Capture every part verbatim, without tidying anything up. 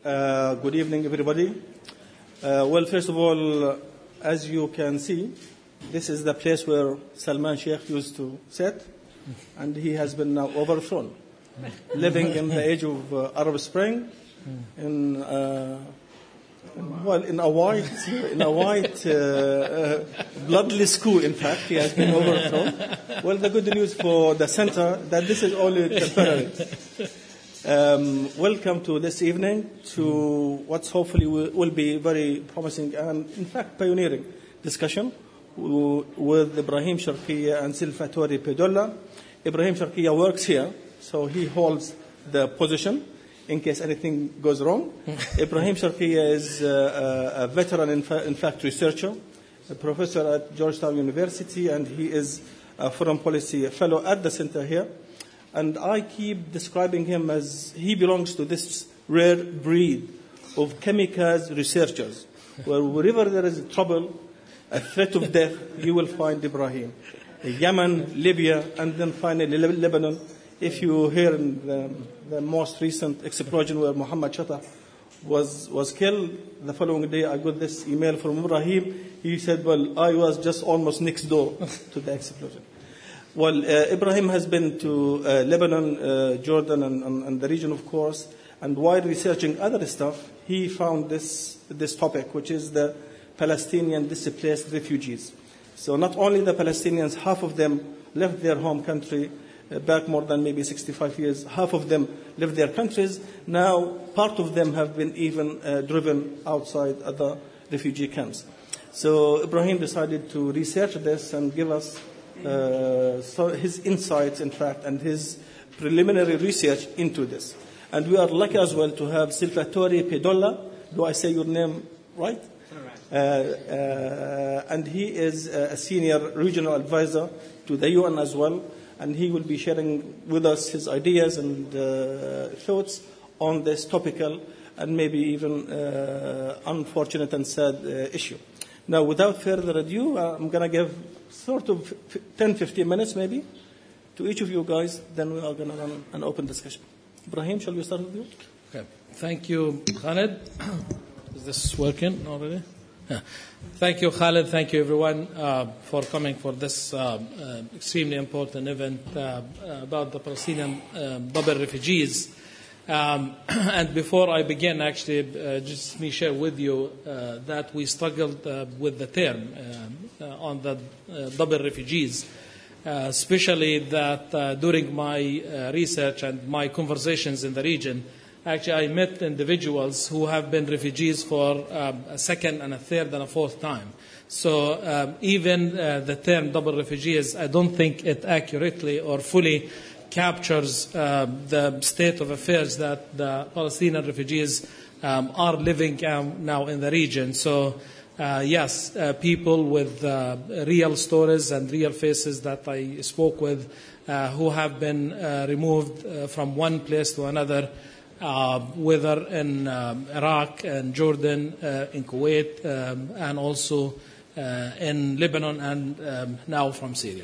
Uh, good evening, everybody. Uh, well, first of all, uh, as you can see, this is the place where Salman Sheikh used to sit, and he has been now overthrown, living in the age of uh, Arab Spring, in uh, well, in a white, in a white, uh, uh, bloodless coup. In fact, he has been overthrown. Well, the good news for the center that this is only temporary. Um, welcome to this evening to what's hopefully will, will be very promising and, in fact, pioneering discussion w- with Ibrahim Sharqiya and Salvatore Pedolla. Ibrahim Sharqiya works here, so he holds the position in case anything goes wrong. Ibrahim Sharqiya is uh, a, a veteran, in, fa- in fact, researcher, a professor at Georgetown University, and he is a foreign policy fellow at the center here. And I keep describing him as he belongs to this rare breed of kamikaze researchers, where wherever there is trouble, a threat of death, you will find Ibrahim. Yemen, Libya, and then finally Lebanon. If you hear in the, the most recent explosion where Muhammad Shattah was, was killed, the following day I got this email from Ibrahim. He said, well, I was just almost next door to the explosion. Well, uh, Ibrahim has been to uh, Lebanon, uh, Jordan, and, and, and the region, of course. And while researching other stuff, he found this this topic, which is the Palestinian displaced refugees. So not only the Palestinians, half of them left their home country uh, back more than maybe sixty-five years. Half of them left their countries. Now, part of them have been even uh, driven outside other refugee camps. So Ibrahim decided to research this and give us Uh, so his insights, in fact, and his preliminary research into this. And we are lucky as well to have Salvatore Pedolla. Do I say your name right? Correct. Uh, uh, and he is a senior regional advisor to the U N as well. And he will be sharing with us his ideas and uh, thoughts on this topical and maybe even uh, unfortunate and sad uh, issue. Now, without further ado, uh, I'm going to give sort of ten, fifteen minutes maybe to each of you guys. Then we are going to run an open discussion. Ibrahim, shall we start with you? Okay. Thank you, Khaled. Is this working already? Yeah. Thank you, Khaled. Thank you, everyone, uh, for coming for this uh, uh, extremely important event uh, about the Palestinian uh, double refugees. Um, and before I begin, actually, uh, just let me share with you uh, that we struggled uh, with the term uh, uh, on the uh, double refugees, uh, especially that uh, during my uh, research and my conversations in the region, actually I met individuals who have been refugees for um, a second and a third and a fourth time. So um, even uh, the term double refugees, I don't think it accurately or fully captures uh, the state of affairs that the Palestinian refugees um, are living um, now in the region. So, uh, yes, uh, people with uh, real stories and real faces that I spoke with uh, who have been uh, removed uh, from one place to another, uh, whether in um, Iraq and Jordan, uh, in Kuwait, um, and also uh, in Lebanon and um, now from Syria.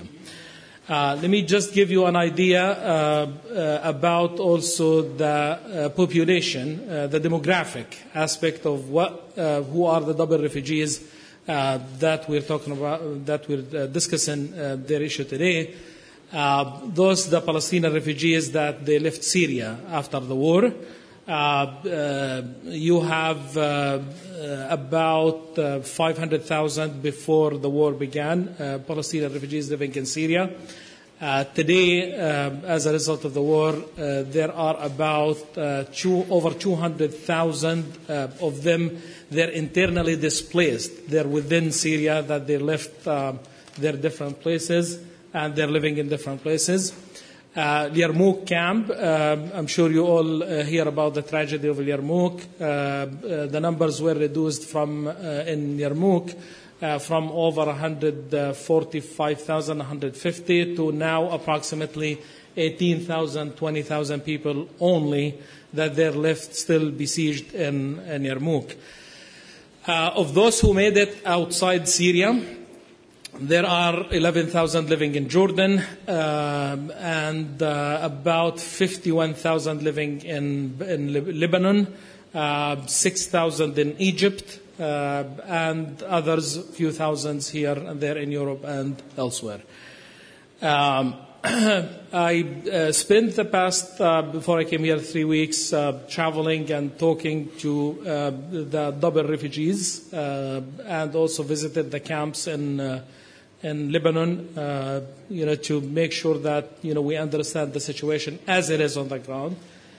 Uh, let me just give you an idea uh, uh, about also the uh, population, uh, the demographic aspect of what, uh, who are the double refugees uh, that we're talking about, that we're uh, discussing uh, their issue today. Uh, those the Palestinian refugees that they left Syria after the war. Uh, uh, you have uh, uh, about uh, five hundred thousand before the war began, uh, Palestinian refugees living in Syria. Uh, today, uh, as a result of the war, uh, there are about uh, two, over two hundred thousand uh, of them. They're internally displaced. They're within Syria, that they left uh, their different places, and they're living in different places. Uh, Yarmouk camp, uh, I'm sure you all uh, hear about the tragedy of Yarmouk. Uh, uh, the numbers were reduced from uh, in Yarmouk uh, from over one hundred forty-five thousand, one hundred fifty to now approximately eighteen thousand, twenty thousand people only that they're left still besieged in, in Yarmouk. Uh, of those who made it outside Syria, there are eleven thousand living in Jordan um, and uh, about fifty-one thousand living in, in Lebanon, uh, six thousand in Egypt, uh, and others, few thousands here and there in Europe and elsewhere. Um, I uh, spent the past, uh, before I came here, three weeks uh, traveling and talking to uh, the double refugees, uh, and also visited the camps in uh, in Lebanon, uh, you know, to make sure that, you know, we understand the situation as it is on the ground.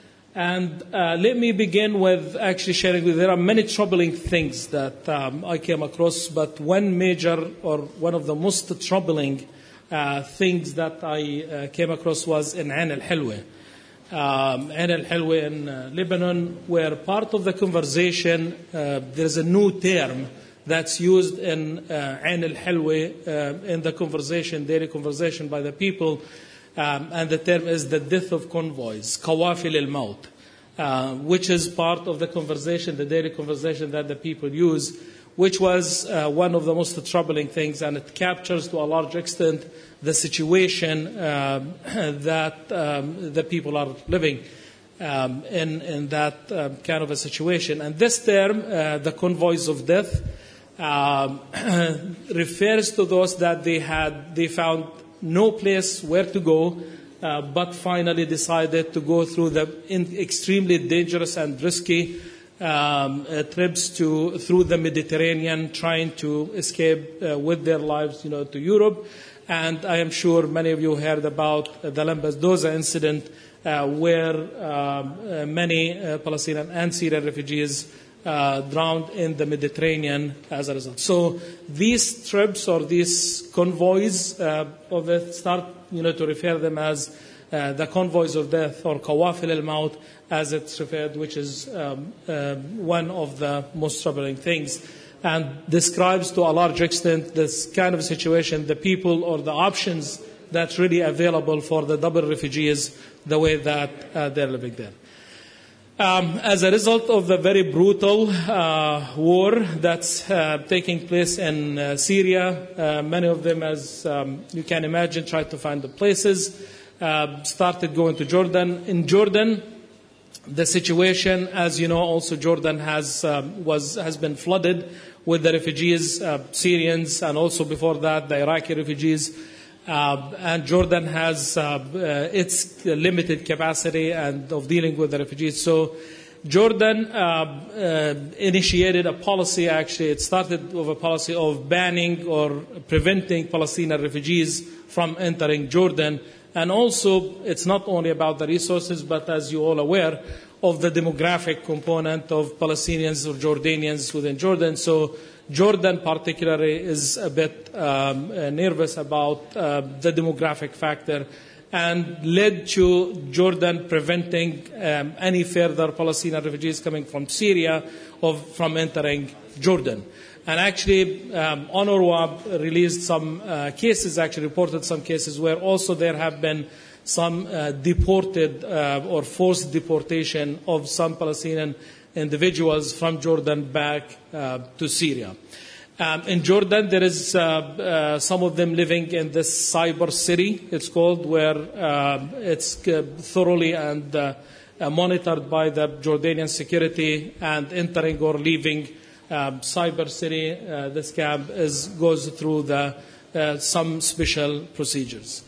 And uh, let me begin with actually sharing with you, there are many troubling things that um, I came across, but one major or one of the most troubling Uh, things that I uh, came across was in Ain al-Hilwa. Um, Ain al-Hilwa in uh, Lebanon, where part of the conversation, uh, there is a new term that's used in uh, Ain al-Hilwa uh, in the conversation, daily conversation by the people, um, and the term is the death of convoys, Qawafil al-Maut, uh, which is part of the conversation, the daily conversation that the people use, which was uh, one of the most troubling things, and it captures to a large extent the situation uh, that um, the people are living um, in, in that uh, kind of a situation. And this term, uh, the convoys of death, um, refers to those that they had, they found no place where to go, uh, but finally decided to go through the in extremely dangerous and risky Um, uh, trips to through the Mediterranean, trying to escape uh, with their lives, you know, to Europe. And I am sure many of you heard about uh, the Lampedusa incident, uh, where um, uh, many uh, Palestinian and Syrian refugees uh, drowned in the Mediterranean as a result. So these trips or these convoys uh, of death start, you know, to refer them as uh, the convoys of death, or Qawafil al-Maut, as it's referred, which is um, uh, one of the most troubling things, and describes to a large extent this kind of situation, the people or the options that's really available for the double refugees, the way that uh, they're living there. Um, as a result of the very brutal uh, war that's uh, taking place in uh, Syria, uh, many of them, as um, you can imagine, tried to find the places, uh, started going to Jordan. In Jordan, the situation, as you know, also Jordan has um, was has been flooded with the refugees, uh, Syrians, and also before that the Iraqi refugees. Uh, and Jordan has uh, uh, its limited capacity and of dealing with the refugees. So Jordan uh, uh, initiated a policy. Actually, it started with a policy of banning or preventing Palestinian refugees from entering Jordan. And also, it's not only about the resources, but as you're all aware, of the demographic component of Palestinians or Jordanians within Jordan. So Jordan particularly is a bit um, uh, nervous about uh, the demographic factor, and led to Jordan preventing um, any further Palestinian refugees coming from Syria of, from entering Jordan. And actually, um, UNRWA released some uh, cases, actually reported some cases where also there have been some uh, deported uh, or forced deportation of some Palestinian individuals from Jordan back uh, to Syria. Um, in Jordan, there is uh, uh, some of them living in this cyber city, it's called, where uh, it's uh, thoroughly and uh, uh, monitored by the Jordanian security, and entering or leaving Um, cyber city, uh, this camp is, goes through the, uh, some special procedures.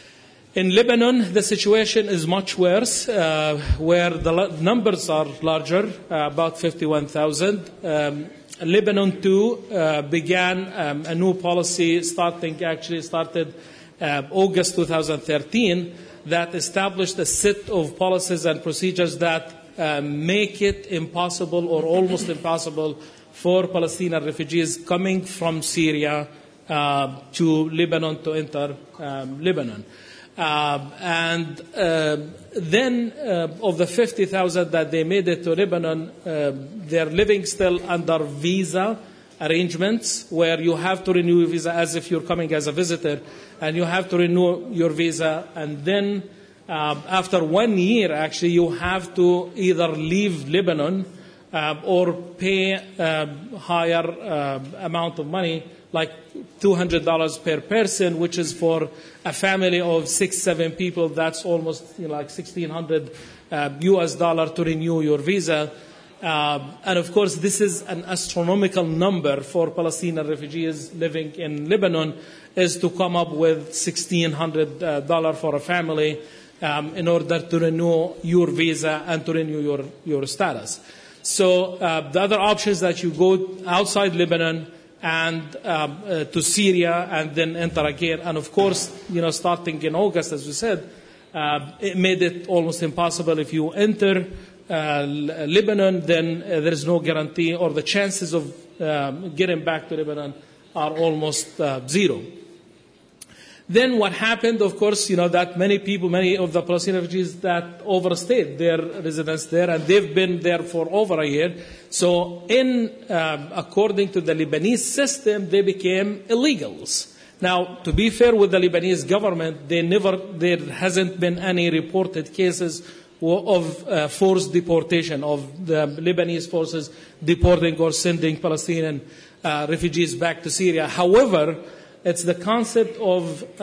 In Lebanon, the situation is much worse, uh, where the numbers are larger, uh, about fifty-one thousand. Um, Lebanon, too, uh, began um, a new policy starting, actually started uh, August twenty thirteen, that established a set of policies and procedures that uh, make it impossible or almost impossible for Palestinian refugees coming from Syria uh, to Lebanon to enter um, Lebanon. Uh, and uh, then uh, of the fifty thousand that they made it to Lebanon, uh, they're living still under visa arrangements, where you have to renew your visa as if you're coming as a visitor, and you have to renew your visa, and then uh, after one year, actually, you have to either leave Lebanon Uh, or pay uh, higher uh, amount of money, like two hundred dollars per person, which is for a family of six, seven people. That's almost, you know, like sixteen hundred uh, U S dollar to renew your visa. Uh, and of course, this is an astronomical number for Palestinian refugees living in Lebanon, is to come up with sixteen hundred dollars uh, for a family um, in order to renew your visa and to renew your, your status. So uh, the other option is that you go outside Lebanon and um, uh, to Syria and then enter again. And of course, you know, starting in August, as we said, uh, it made it almost impossible. If you enter uh, Lebanon, then uh, there is no guarantee, or the chances of um, getting back to Lebanon are almost uh, zero. Then what happened, of course, you know, that many people, many of the Palestinian refugees that overstayed their residence there, and they've been there for over a year. So in, um, according to the Lebanese system, they became illegals. Now, to be fair with the Lebanese government, they never, there hasn't been any reported cases of uh, forced deportation, of the Lebanese forces deporting or sending Palestinian uh, refugees back to Syria. However, it's the concept of uh,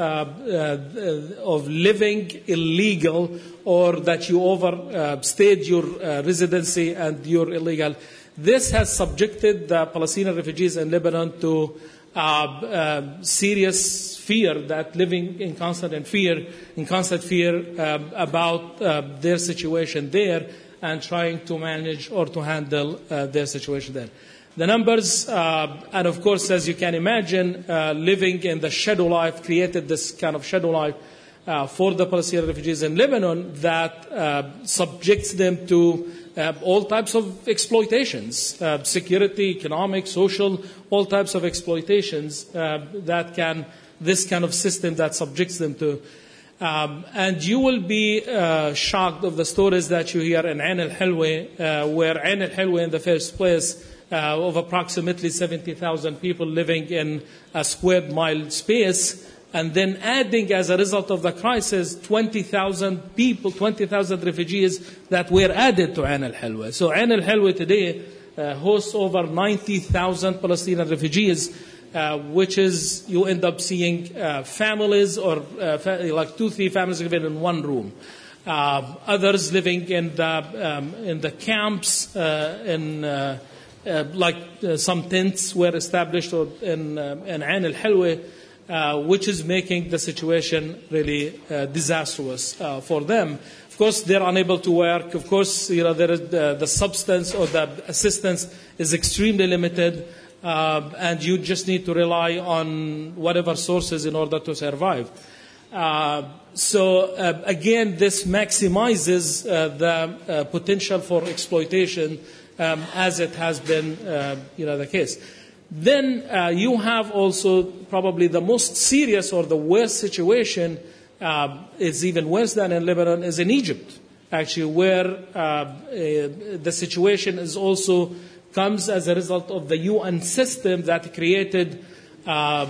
uh, of living illegal, or that you overstayed uh, your uh, residency and you're illegal. This has subjected the Palestinian refugees in Lebanon to uh, uh, serious fear, that living in constant fear, in constant fear um, about uh, their situation there, and trying to manage or to handle uh, their situation there. The numbers, uh, and of course, as you can imagine, uh, living in the shadow life created this kind of shadow life uh, for the Palestinian refugees in Lebanon that uh, subjects them to uh, all types of exploitations, uh, security, economic, social, all types of exploitations uh, that can, this kind of system that subjects them to. Um, and you will be uh, shocked of the stories that you hear in Ain al-Hilwa, uh, where Ain al-Hilwa in the first place, Uh, of approximately seventy thousand people living in a square mile space, and then adding, as a result of the crisis, twenty thousand people, twenty thousand refugees that were added to Ain al-Hilwa. So Ain al-Hilwa today uh, hosts over ninety thousand Palestinian refugees, uh, which is, you end up seeing uh, families or uh, fa- like two, three families living in one room. Uh, others living in the, um, in the camps, uh, in uh, Uh, like uh, some tents were established in, uh, in Ain al-Hilwa, uh, which is making the situation really uh, disastrous uh, for them. Of course, they're unable to work. Of course, you know, there is the, the substance or the assistance is extremely limited, uh, and you just need to rely on whatever sources in order to survive. Uh, so uh, again, this maximizes uh, the uh, potential for exploitation, Um, as it has been, uh, you know, the case. Then uh, you have also probably the most serious or the worst situation, uh, is even worse than in Lebanon, is in Egypt, actually, where uh, uh, the situation is also comes as a result of the U N system that created, uh,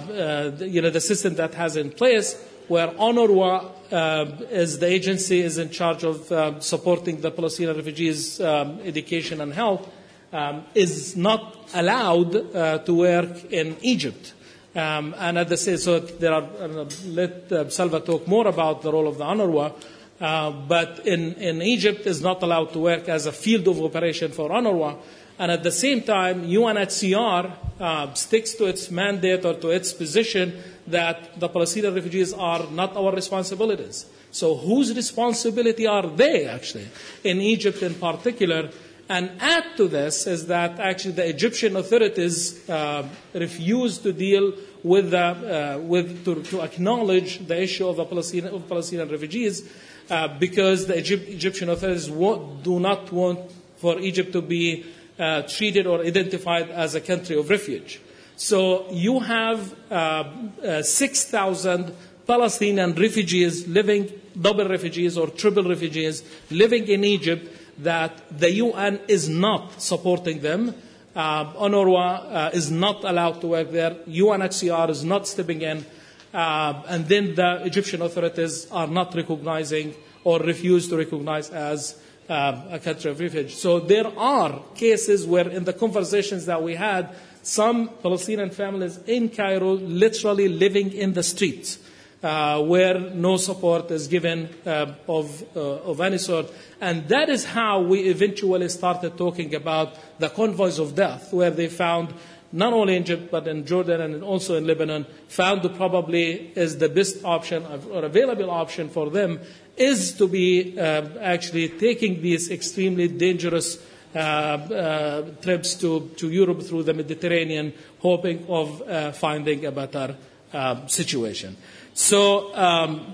uh, you know, the system that has in place, where UNRWA uh, is the agency is in charge of uh, supporting the Palestinian refugees' um, education and health, um, is not allowed uh, to work in Egypt. Um, and at the same, so there are. Uh, let uh, Salva talk more about the role of the UNRWA, uh, but in in Egypt is not allowed to work as a field of operation for UNRWA. And at the same time, U N H C R uh, sticks to its mandate or to its position that the Palestinian refugees are not our responsibilities. So whose responsibility are they, actually, in Egypt in particular? And add to this is that actually the Egyptian authorities uh, refuse to deal with, the, uh, with to, to acknowledge the issue of the Palestinian, of Palestinian refugees uh, because the Egypt, Egyptian authorities want, do not want for Egypt to be Uh, treated or identified as a country of refuge. So you have uh, uh, six thousand Palestinian refugees living, double refugees or triple refugees, living in Egypt that the U N is not supporting them. Uh, UNRWA uh, is not allowed to work there. U N H C R is not stepping in. Uh, and then the Egyptian authorities are not recognizing or refuse to recognize as Uh, a country of refuge. So there are cases where in the conversations that we had, some Palestinian families in Cairo literally living in the streets. uh, where no support is given uh, of, uh, of any sort. And that is how we eventually started talking about the convoys of death, where they found, not only in Egypt, but in Jordan and also in Lebanon, found to probably is the best option or available option for them is to be uh, actually taking these extremely dangerous uh, uh, trips to, to Europe through the Mediterranean, hoping of uh, finding a better uh, situation. So um,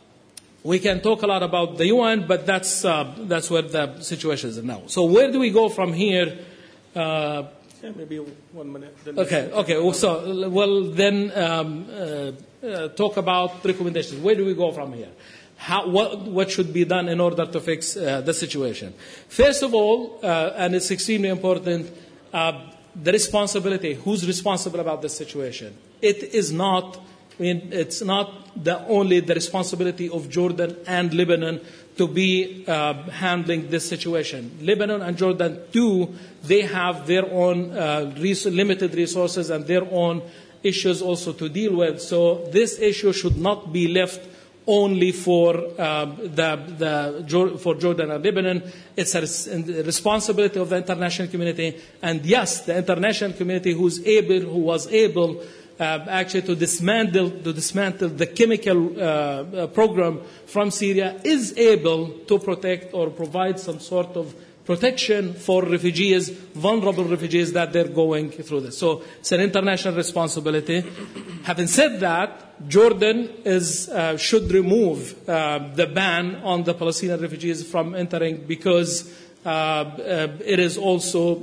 we can talk a lot about the U N, but that's, uh, that's where the situation is now. So where do we go from here? Uh, Yeah, maybe one minute. Then Okay, okay. Well, so, well, then um, uh, uh, talk about recommendations. Where do we go from here? How, what, what should be done in order to fix uh, the situation? First of all, uh, and it's extremely important, uh, the responsibility. Who's responsible about this situation? It is not, I mean, it's not the only the responsibility of Jordan and Lebanon to be uh, handling this situation. Lebanon and Jordan, too, they have their own uh, res- limited resources and their own issues also to deal with. So this issue should not be left only for uh, the, the for Jordan and Lebanon. It's a res- responsibility of the international community. And yes, the international community who's able, who was able Uh, actually to dismantle, to dismantle the chemical uh, uh, program from Syria is able to protect or provide some sort of protection for refugees, vulnerable refugees that they're going through this. So it's an international responsibility. Having said that, Jordan is, uh, should remove uh, the ban on the Palestinian refugees from entering because uh, uh, it is also uh,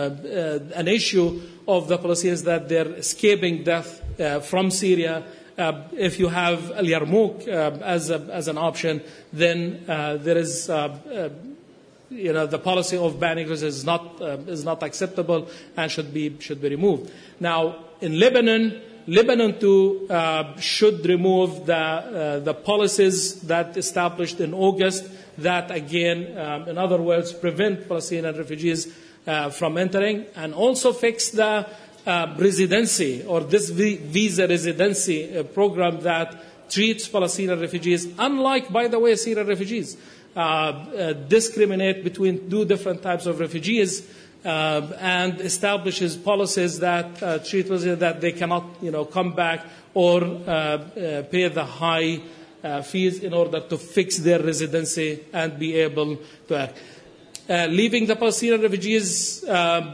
uh, an issue of the Palestinians that they're escaping death uh, from Syria. Uh, if you have Al Yarmouk uh, as, a, as an option, then uh, there is, uh, uh, you know, the policy of banning is not uh, is not acceptable and should be should be removed. Now, in Lebanon, Lebanon too uh, should remove the uh, the policies that established in August that again, um, in other words, prevent Palestinian refugees Uh, from entering, and also fix the uh, residency or this vi- visa residency uh, program that treats Palestinian refugees, unlike, by the way, Syrian refugees, uh, uh, discriminate between two different types of refugees uh, and establishes policies that uh, treat Palestinians that they cannot, you know, come back or uh, uh, pay the high uh, fees in order to fix their residency and be able to act. Uh, leaving the Palestinian refugees uh,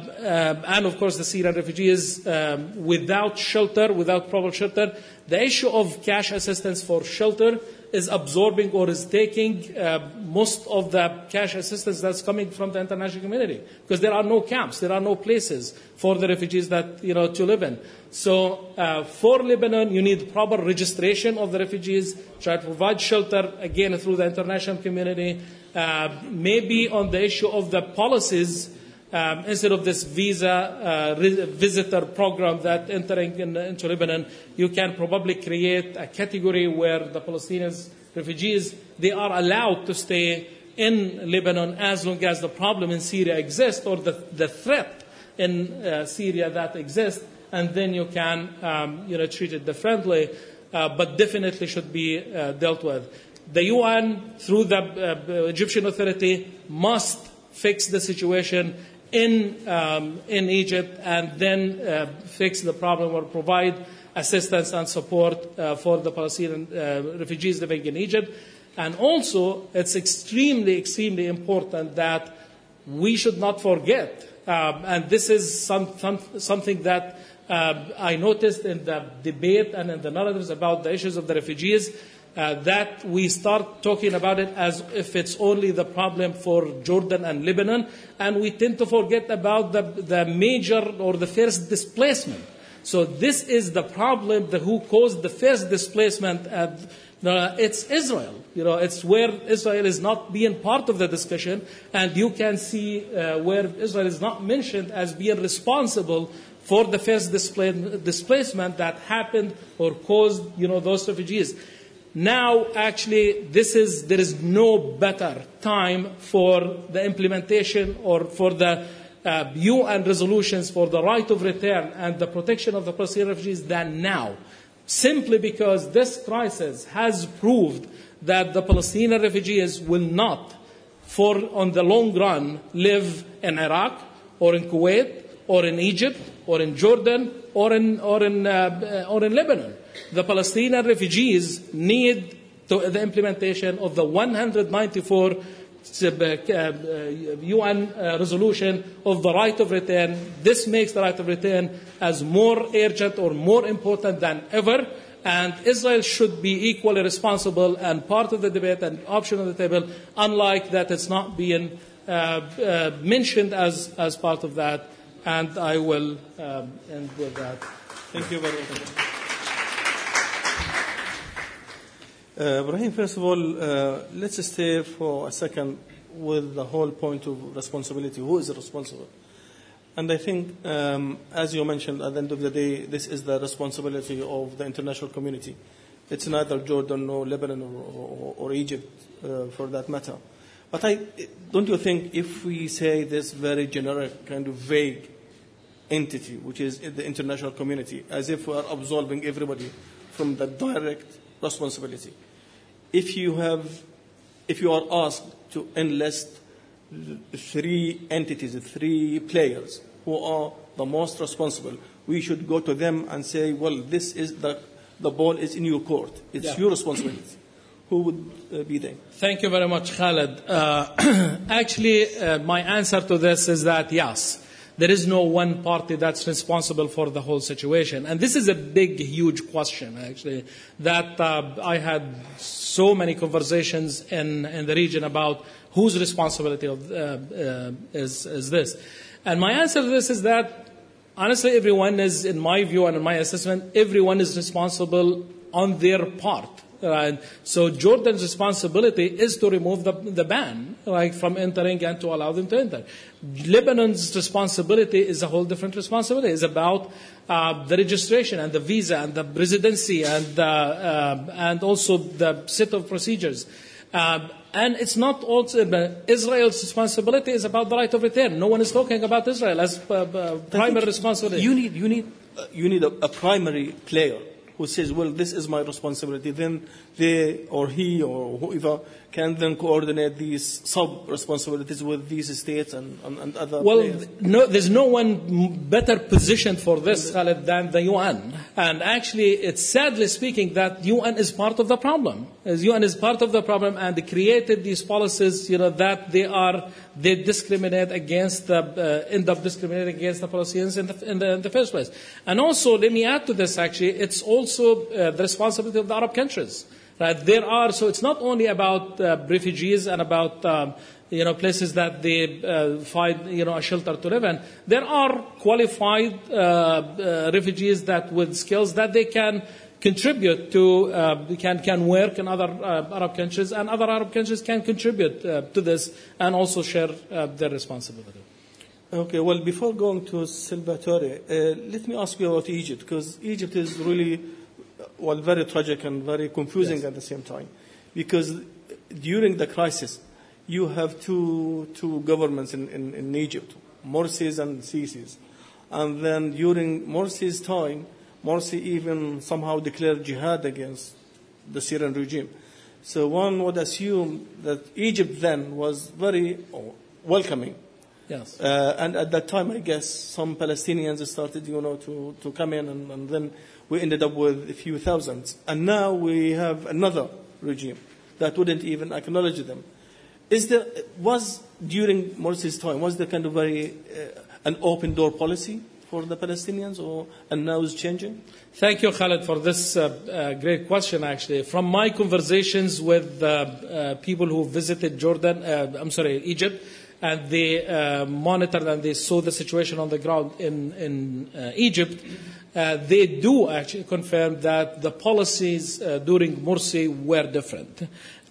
uh, and, of course, the Syrian refugees um, without shelter, without proper shelter. The issue of cash assistance for shelter is absorbing or is taking uh, most of the cash assistance that's coming from the international community because there are no camps, there are no places for the refugees that, you know, to live in. So uh, for Lebanon, you need proper registration of the refugees, try to provide shelter, again, through the international community. Uh, maybe on the issue of the policies, um, instead of this visa uh, re- visitor program that entering in, into Lebanon, you can probably create a category where the Palestinian refugees, they are allowed to stay in Lebanon as long as the problem in Syria exists or the, the threat in uh, Syria that exists, and then you can um, you know, treat it differently, uh, but definitely should be uh, dealt with. The U N, through the uh, Egyptian Authority, must fix the situation in um, in Egypt and then uh, fix the problem or provide assistance and support uh, for the Palestinian uh, refugees living in Egypt. And also, it's extremely, extremely important that we should not forget, um, and this is some, some, something that uh, I noticed in the debate and in the narratives about the issues of the refugees, Uh, that we start talking about it as if it's only the problem for Jordan and Lebanon, and we tend to forget about the, the major or the first displacement. So this is the problem, the, who caused the first displacement, and uh, it's Israel. You know, it's where Israel is not being part of the discussion, and you can see uh, where Israel is not mentioned as being responsible for the first display, displacement that happened or caused, you know, those refugees. Now, actually, this is, there is no better time for the implementation or for the uh, U N resolutions for the right of return and the protection of the Palestinian refugees than now. simply because this crisis has proved that the Palestinian refugees will not, for on the long run, live in Iraq or in Kuwait or in Egypt or in Jordan or in or in uh, or in Lebanon. The Palestinian refugees need to, the implementation of the one hundred ninety-four U N resolution of the right of return. This makes the right of return as more urgent or more important than ever. And Israel should be equally responsible and part of the debate and option on the table, unlike that it's not being uh, uh, mentioned as, as part of that. And I will um, end with that. Thank you very much. Uh, Ibrahim, first of all, uh, let's stay for a second with the whole point of responsibility. Who is responsible? And I think, um, as you mentioned, at the end of the day, this is the responsibility of the international community. It's neither Jordan nor Lebanon or, or, or Egypt, uh, for that matter. But I, don't you think if we say this very generic, kind of vague entity, which is the international community, as if we are absolving everybody from the direct responsibility, if you have, if you are asked to enlist three entities, three players who are the most responsible, we should go to them and say, well, this is the, the ball is in your court. It's yeah. your responsibility. Who would uh, be there? Thank you very much, Khaled. Uh, actually, uh, my answer to this is that, yes, there is no one party that's responsible for the whole situation. And this is a big, huge question, actually, that uh, I had so many conversations in, in the region about whose responsibility of, uh, uh, is, is this. And my answer to this is that, honestly, everyone is, in my view and in my assessment, everyone is responsible on their part. Right? So Jordan's responsibility is to remove the, the ban, like from entering and to allow them to enter. Lebanon's responsibility is a whole different responsibility. It's about uh, the registration and the visa and the residency and uh, uh, and also the set of procedures. Uh, and it's not also Israel's responsibility is about the right of return. No one is talking about Israel as uh, uh, primary responsibility. You need you need uh, you need a, a primary player who says, well, this is my responsibility. Then they or he or whoever can then coordinate these sub-responsibilities with these states and, and, and other Well, players. no, there's no one better positioned for this, Khaled, than the U N. And actually, it's sadly speaking that U N is part of the problem. As U N is part of the problem and they created these policies, you know, that they are, they discriminate against the, uh, end up discriminating against the Palestinians in the, in the, in the first place. And also, let me add to this actually, it's also uh, the responsibility of the Arab countries. Right? There are, so it's not only about uh, refugees and about, um, you know, places that they uh, find, you know, a shelter to live in. There are qualified uh, uh, refugees that with skills that they can contribute to, uh, can, can work in other uh, Arab countries, and other Arab countries can contribute uh, to this and also share uh, their responsibility. Okay, well, before going to Salvatore, uh, let me ask you about Egypt, because Egypt is really, well, very tragic and very confusing yes. at the same time. Because during the crisis, you have two two governments in, in, in Egypt, Morsi's and Sisi's. And then during Morsi's time, Morsi even somehow declared jihad against the Syrian regime. So one would assume that Egypt then was very welcoming. Yes. Uh, and at that time, I guess, some Palestinians started, you know, to, to come in, and, and then we ended up with a few thousands. And now we have another regime that wouldn't even acknowledge them. Is there, was, during Morsi's time, was there kind of very, uh, an open door policy for the Palestinians, or, and now it's changing? Thank you, Khaled, for this uh, uh, great question, actually. From my conversations with uh, uh, people who visited Jordan, uh, I'm sorry, Egypt, and they uh, monitored and they saw the situation on the ground in, in uh, Egypt, uh, they do actually confirm that the policies uh, during Morsi were different.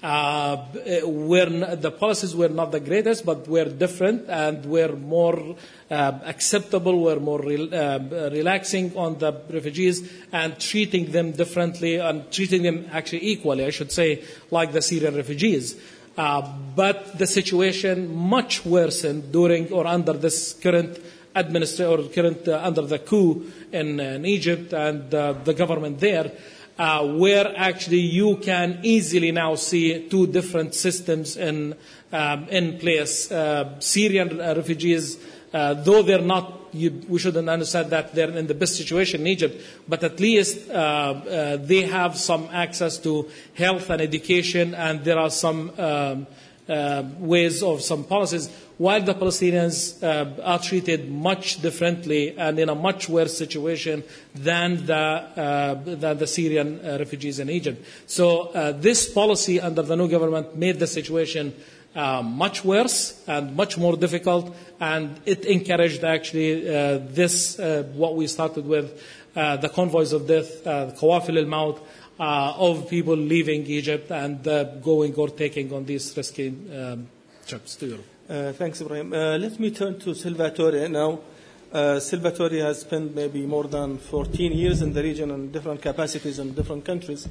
Uh, were, the policies were not the greatest, but were different and were more uh, acceptable, were more re, uh, relaxing on the refugees and treating them differently and treating them actually equally, I should say, like the Syrian refugees. Uh, but the situation much worsened during or under this current administration or current uh, under the coup in, in Egypt and uh, the government there, uh, where actually you can easily now see two different systems in um, in place. Uh, Syrian uh, refugees, uh, though they're not, you, we shouldn't understand that they're in the best situation in Egypt, but at least uh, uh, they have some access to health and education, and there are some um, uh, ways of some policies, while the Palestinians uh, are treated much differently and in a much worse situation than the, uh, than the Syrian uh, refugees in Egypt. So uh, this policy under the new government made the situation uh, much worse and much more difficult, and it encouraged actually uh, this, uh, what we started with, uh, the convoys of death, uh, Qawafil al-Maut, uh, of people leaving Egypt and uh, going or taking on these risky um, trips to Europe. Uh, thanks, Ibrahim. Uh, let me turn to Salvatore now. Uh, Salvatore has spent maybe more than fourteen years in the region in different capacities in different countries.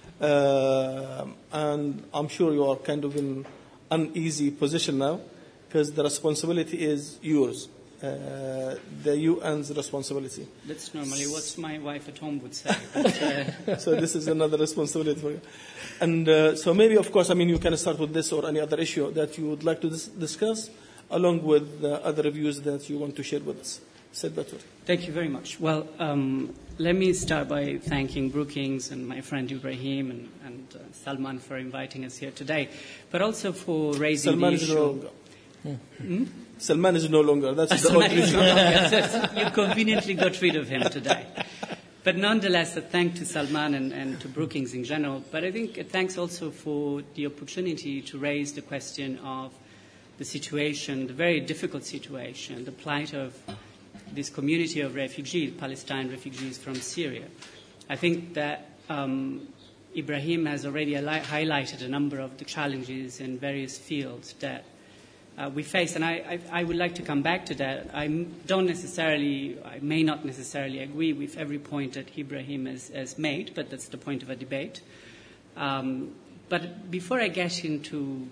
Uh, and I'm sure you are kind of in uneasy position now because the responsibility is yours, uh, the U N's responsibility. That's normally what my wife at home would say. But, uh... so this is another responsibility for you. And uh, so maybe, of course, I mean, you can start with this or any other issue that you would like to dis- discuss, along with the other reviews that you want to share with us. Salvatore. Thank you very much. Well, um, let me start by thanking Brookings and my friend Ibrahim and, and uh, Salman for inviting us here today, but also for raising Salman the is issue. no longer. Hmm? Salman is no longer. That's Uh, the Salman odd is reason. no longer. Yes, yes. You conveniently got rid of him today. But nonetheless, a thank to Salman and, and to Brookings in general. But I think a thanks also for the opportunity to raise the question of the situation, the very difficult situation, the plight of this community of refugees, Palestine refugees from Syria. I think that um, Ibrahim has already ali- highlighted a number of the challenges in various fields that Uh, we face, and I, I, I would like to come back to that. I don't necessarily, I may not necessarily agree with every point that Ibrahim has, has made, but that's the point of a debate. Um, but before I get into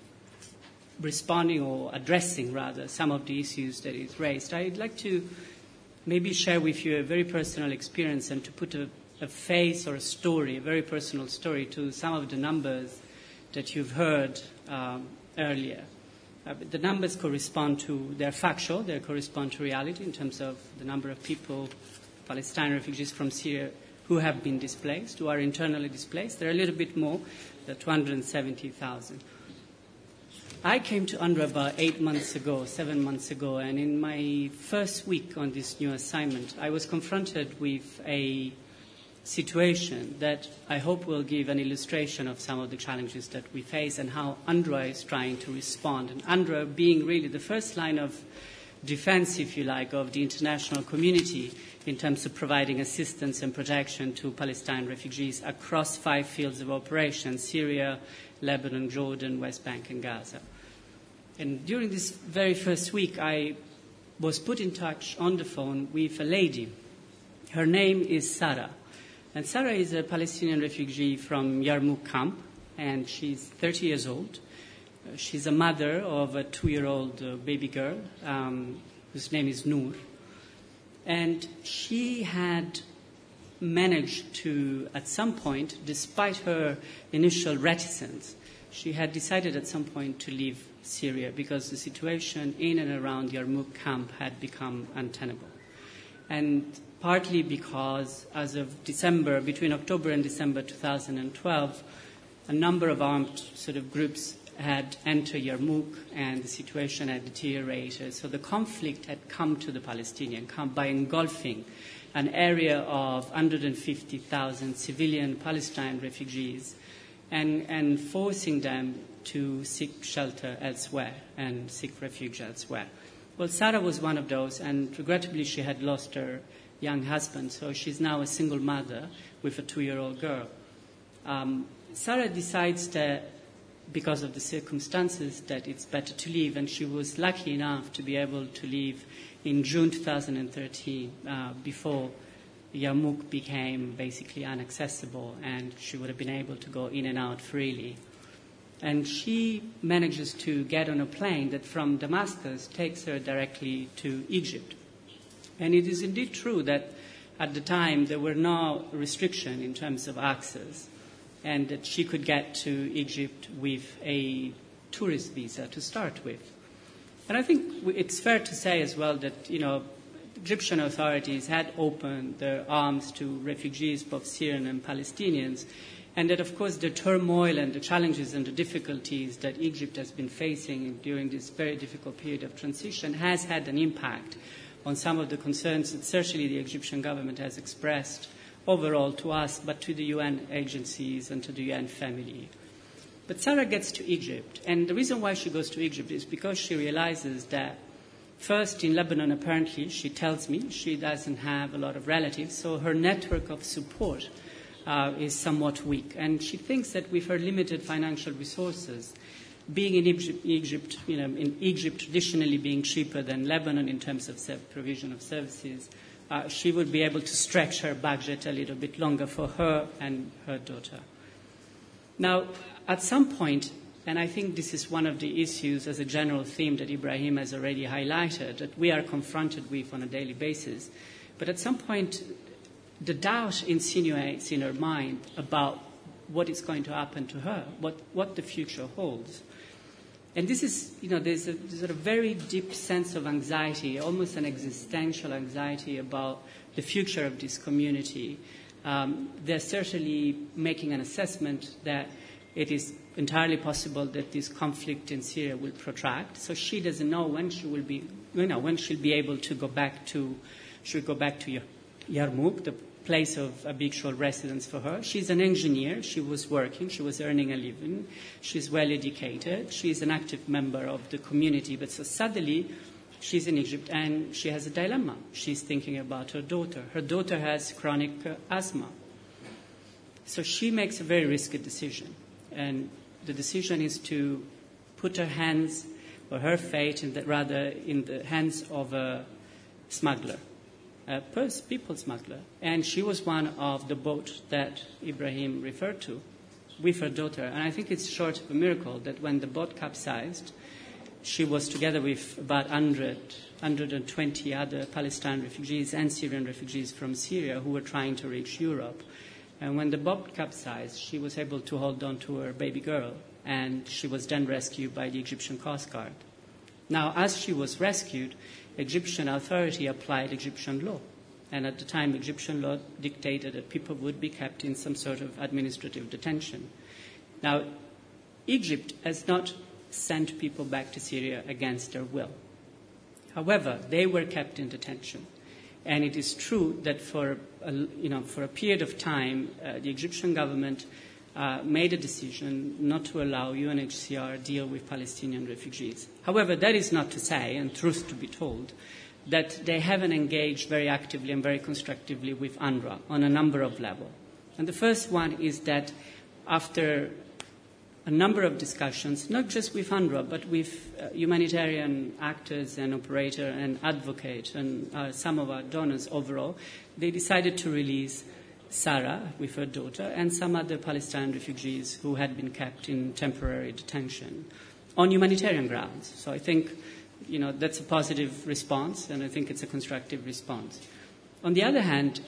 responding or addressing, rather, some of the issues that he's raised, I'd like to maybe share with you a very personal experience and to put a, a face or a story, a very personal story, to some of the numbers that you've heard um, earlier. Uh, the numbers correspond to, they're factual, they correspond to reality in terms of the number of people, Palestinian refugees from Syria, who have been displaced, who are internally displaced. They're a little bit more, they're two hundred seventy thousand. I came to UNRWA about eight months ago, seven months ago, and in my first week on this new assignment, I was confronted with a situation that I hope will give an illustration of some of the challenges that we face and how UNRWA is trying to respond. And UNRWA being really the first line of defense, if you like, of the international community in terms of providing assistance and protection to Palestinian refugees across five fields of operation: Syria, Lebanon, Jordan, West Bank, and Gaza. And during this very first week, I was put in touch on the phone with a lady. Her name is Sarah. And Sarah is a Palestinian refugee from Yarmouk camp, and she's thirty years old. Uh, she's a mother of a two-year-old uh, baby girl, um, whose name is Noor. And she had managed to, at some point, despite her initial reticence, she had decided at some point to leave Syria because the situation in and around Yarmouk camp had become untenable. And partly because as of December, between October and December two thousand twelve, a number of armed sort of groups had entered Yarmouk and the situation had deteriorated. So the conflict had come to the Palestinian camp by engulfing an area of one hundred fifty thousand civilian Palestinian refugees and, and forcing them to seek shelter elsewhere and seek refuge elsewhere. Well, Sarah was one of those, and regrettably she had lost her young husband, so she's now a single mother with a two-year-old girl. Um, Sarah decides that because of the circumstances that it's better to leave, and she was lucky enough to be able to leave in June two thousand thirteen, uh, before Yarmouk became basically inaccessible and she would have been able to go in and out freely. And she manages to get on a plane that from Damascus takes her directly to Egypt. And it is indeed true that at the time there were no restriction in terms of access, and that she could get to Egypt with a tourist visa to start with. And I think it's fair to say as well that, you know, Egyptian authorities had opened their arms to refugees, both Syrian and Palestinians, and that, of course, the turmoil and the challenges and the difficulties that Egypt has been facing during this very difficult period of transition has had an impact on some of the concerns that certainly the Egyptian government has expressed overall to us, but to the U N agencies and to the U N family. But Sarah gets to Egypt, and the reason why she goes to Egypt is because she realizes that, first, in Lebanon, apparently, she tells me, she doesn't have a lot of relatives, so her network of support uh, is somewhat weak. And she thinks that with her limited financial resources, being in Egypt, Egypt you know, in Egypt traditionally being cheaper than Lebanon in terms of provision of services, uh, she would be able to stretch her budget a little bit longer for her and her daughter. Now, at some point, and I think this is one of the issues as a general theme that Ibrahim has already highlighted, that we are confronted with on a daily basis, but at some point, the doubt insinuates in her mind about what is going to happen to her, what, what the future holds. And this is, you know, there's a, there's a very deep sense of anxiety, almost an existential anxiety about the future of this community. Um, they're certainly making an assessment that it is entirely possible that this conflict in Syria will protract. So she doesn't know when she will be, you know, when she'll be able to go back to, she'll go back to Yarmouk, the place of habitual residence for her. She's an engineer. She was working. She was earning a living. She's well educated. She's an active member of the community. But so suddenly, she's in Egypt and she has a dilemma. She's thinking about her daughter. Her daughter has chronic uh, asthma. So she makes a very risky decision. And the decision is to put her hands, or her fate, in the, rather in the hands of a smuggler, a people smuggler. And she was one of the boat that Ibrahim referred to with her daughter. And I think it's short of a miracle that when the boat capsized, she was together with about one hundred, one hundred twenty other Palestinian refugees and Syrian refugees from Syria who were trying to reach Europe. And when the boat capsized, she was able to hold on to her baby girl, and she was then rescued by the Egyptian Coast Guard. Now, as she was rescued, Egyptian authority applied Egyptian law. And at the time, Egyptian law dictated that people would be kept in some sort of administrative detention. Now, Egypt has not sent people back to Syria against their will. However, they were kept in detention. And it is true that for a, you know, for a period of time, uh, the Egyptian government uh, made a decision not to allow U N H C R deal with Palestinian refugees. However, that is not to say, and truth to be told, that they haven't engaged very actively and very constructively with UNRWA on a number of levels. And the first one is that after a number of discussions, not just with UNRWA, but with uh, humanitarian actors and operators and advocates and uh, some of our donors overall, they decided to release Sarah with her daughter and some other Palestinian refugees who had been kept in temporary detention on humanitarian grounds. So I think, you know, that's a positive response, and I think it's a constructive response. On the other hand,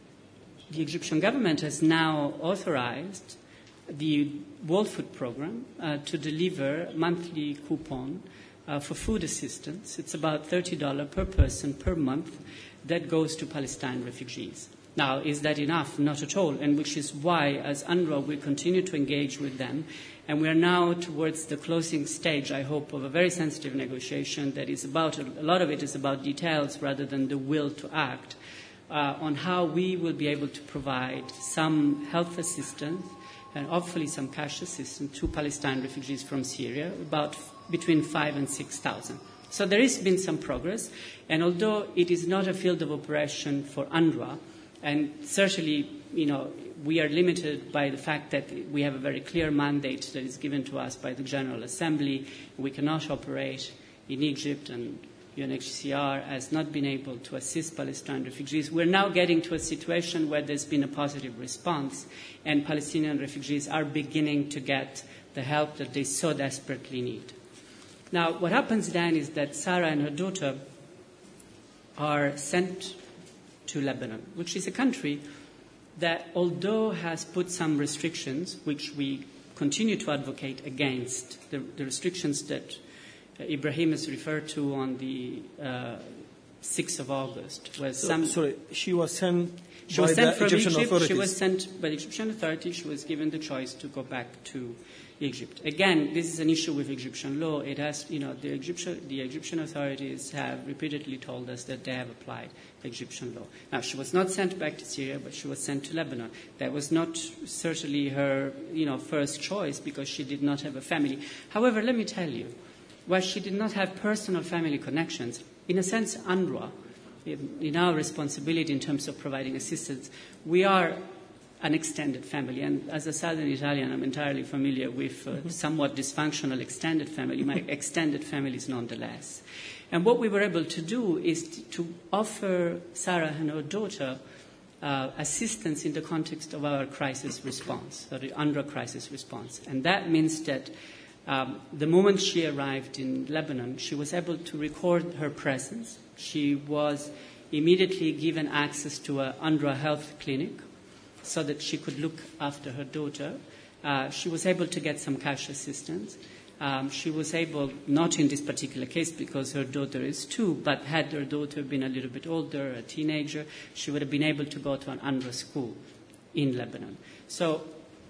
the Egyptian government has now authorized the World Food Program uh, to deliver monthly coupon uh, for food assistance. It's about thirty dollars per person per month that goes to Palestinian refugees. Now, is that enough? Not at all, and which is why, as UNRWA, we continue to engage with them, and we are now towards the closing stage, I hope, of a very sensitive negotiation that is about, a lot of it is about details rather than the will to act, uh, on how we will be able to provide some health assistance and hopefully some cash assistance to Palestinian refugees from Syria, about between five and six thousand. So there has been some progress, and although it is not a field of operation for UNRWA, and certainly, you know, we are limited by the fact that we have a very clear mandate that is given to us by the General Assembly. We cannot operate in Egypt, and U N H C R has not been able to assist Palestinian refugees. We're now getting to a situation where there's been a positive response, and Palestinian refugees are beginning to get the help that they so desperately need. Now, what happens then is that Sarah and her daughter are sent to Lebanon, which is a country that, although has put some restrictions, which we continue to advocate against, the, the restrictions that uh, Ibrahim has referred to on the uh, sixth of August, where so, some... Sorry, she was sent She by was sent the from Egyptian Egypt. authorities. She was sent by the Egyptian authorities. She was given the choice to go back to Egypt. Again, this is an issue with Egyptian law. It has, you know, the Egyptian, the Egyptian authorities have repeatedly told us that they have applied Egyptian law. Now, she was not sent back to Syria, but she was sent to Lebanon. That was not certainly her, you know, first choice because she did not have a family. However, let me tell you, while she did not have personal family connections, in a sense, UNRWA, in our responsibility in terms of providing assistance, we are an extended family. And as a Southern Italian, I'm entirely familiar with uh, mm-hmm. somewhat dysfunctional extended family, my extended families nonetheless. And what we were able to do is t- to offer Sarah and her daughter uh, assistance in the context of our crisis response, or the UNRWA crisis response. And that means that um, the moment she arrived in Lebanon, she was able to record her presence. She was immediately given access to an UNRWA health clinic so that she could look after her daughter. Uh, she was able to get some cash assistance. Um, she was able, not in this particular case because her daughter is two, but had her daughter been a little bit older, a teenager, she would have been able to go to an UNRWA school in Lebanon. So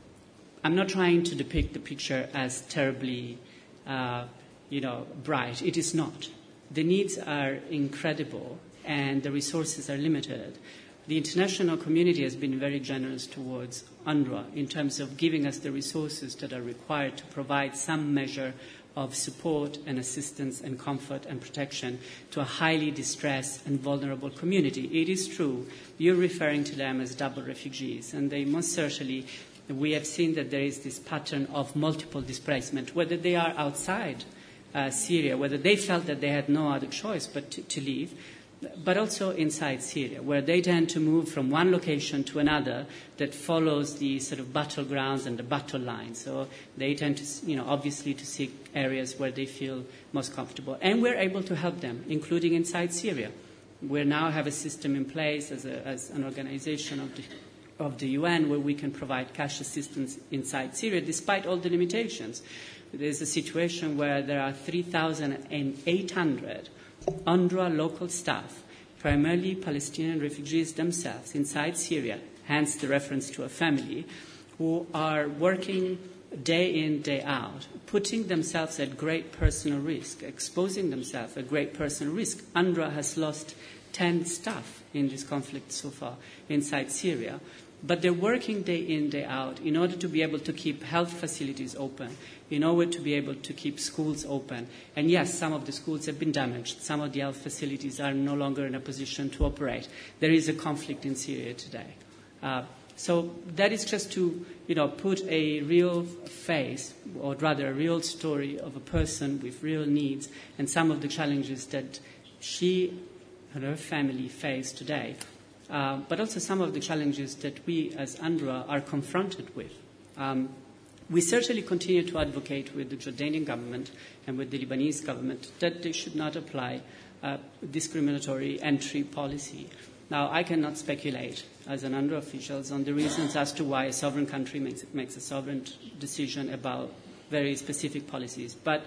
I'm not trying to depict the picture as terribly, uh, you know, bright. It is not. The needs are incredible and the resources are limited. The international community has been very generous towards UNRWA in terms of giving us the resources that are required to provide some measure of support and assistance and comfort and protection to a highly distressed and vulnerable community. It is true, you're referring to them as double refugees, and they most certainly, we have seen that there is this pattern of multiple displacement, whether they are outside uh, Syria, whether they felt that they had no other choice but to, to leave, but also inside Syria, where they tend to move from one location to another that follows the sort of battlegrounds and the battle lines. So they tend to, you know, obviously to seek areas where they feel most comfortable. And we're able to help them, including inside Syria. We now have a system in place as, a, as an organization of the, of the U N where we can provide cash assistance inside Syria, despite all the limitations. There's a situation where there are three thousand eight hundred UNRWA local staff, primarily Palestinian refugees themselves, inside Syria, hence the reference to a family, who are working day in, day out, putting themselves at great personal risk, exposing themselves at great personal risk. UNRWA has lost ten staff in this conflict so far inside Syria. But they're working day in, day out in order to be able to keep health facilities open, in order to be able to keep schools open. And yes, some of the schools have been damaged. Some of the health facilities are no longer in a position to operate. There is a conflict in Syria today. Uh, so that is just to, you know, put a real face, or rather a real story of a person with real needs and some of the challenges that she and her family face today. Uh, but also some of the challenges that we as UNRWA are confronted with. Um, we certainly continue to advocate with the Jordanian government and with the Lebanese government that they should not apply uh, discriminatory entry policy. Now, I cannot speculate as an UNRWA official on the reasons as to why a sovereign country makes, makes a sovereign decision about very specific policies, but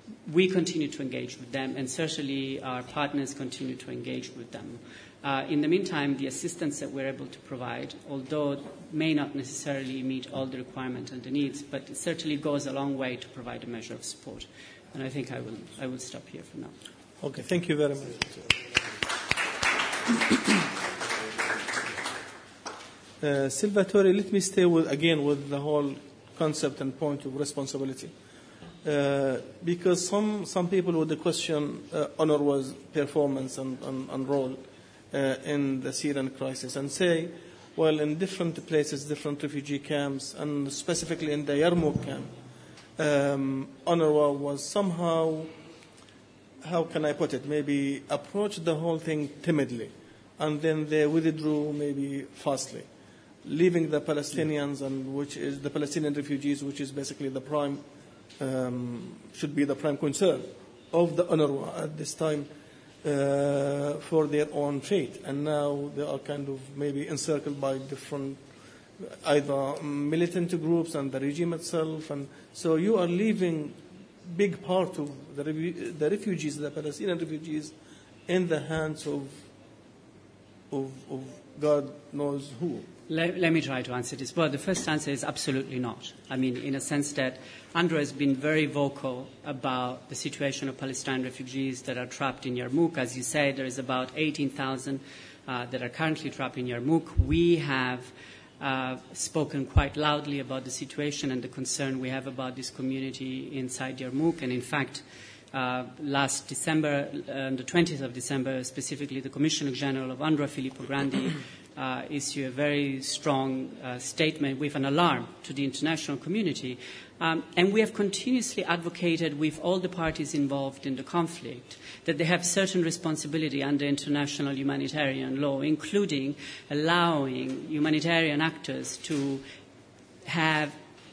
we continue to engage with them, and certainly our partners continue to engage with them. Uh, in the meantime, the assistance that we're able to provide, although it may not necessarily meet all the requirements and the needs, but it certainly goes a long way to provide a measure of support. And I think I will, I will stop here for now. Okay, thank you very much. uh, Salvatore, let me stay with, again with the whole concept and point of responsibility. Uh, because some, some people would question uh, UNRWA's performance and, and, and role Uh, in the Syrian crisis and say, well, in different places, different refugee camps, and specifically in the Yarmouk camp, um, UNRWA was somehow, how can I put it, maybe approached the whole thing timidly, and then they withdrew maybe fastly, leaving the Palestinians, and which is the Palestinian refugees, which is basically the prime, um, should be the prime concern of the UNRWA at this time. uh, for their own fate. And now they are kind of maybe encircled by different either militant groups and the regime itself. And so you are leaving big part of the, the refugees, the Palestinian refugees, in the hands of, of, of God knows who. Let, let me try to answer this. Well, the first answer is absolutely not. I mean, in a sense that UNRWA has been very vocal about the situation of Palestinian refugees that are trapped in Yarmouk. As you say, there is about eighteen thousand uh, that are currently trapped in Yarmouk. We have uh, spoken quite loudly about the situation and the concern we have about this community inside Yarmouk. And in fact, uh, last December, on the twentieth of December, specifically the Commissioner General of UNRWA, Filippo Grandi, Uh, issue a very strong uh, statement with an alarm to the international community. Um, and we have continuously advocated with all the parties involved in the conflict that they have certain responsibility under international humanitarian law, including allowing humanitarian actors to have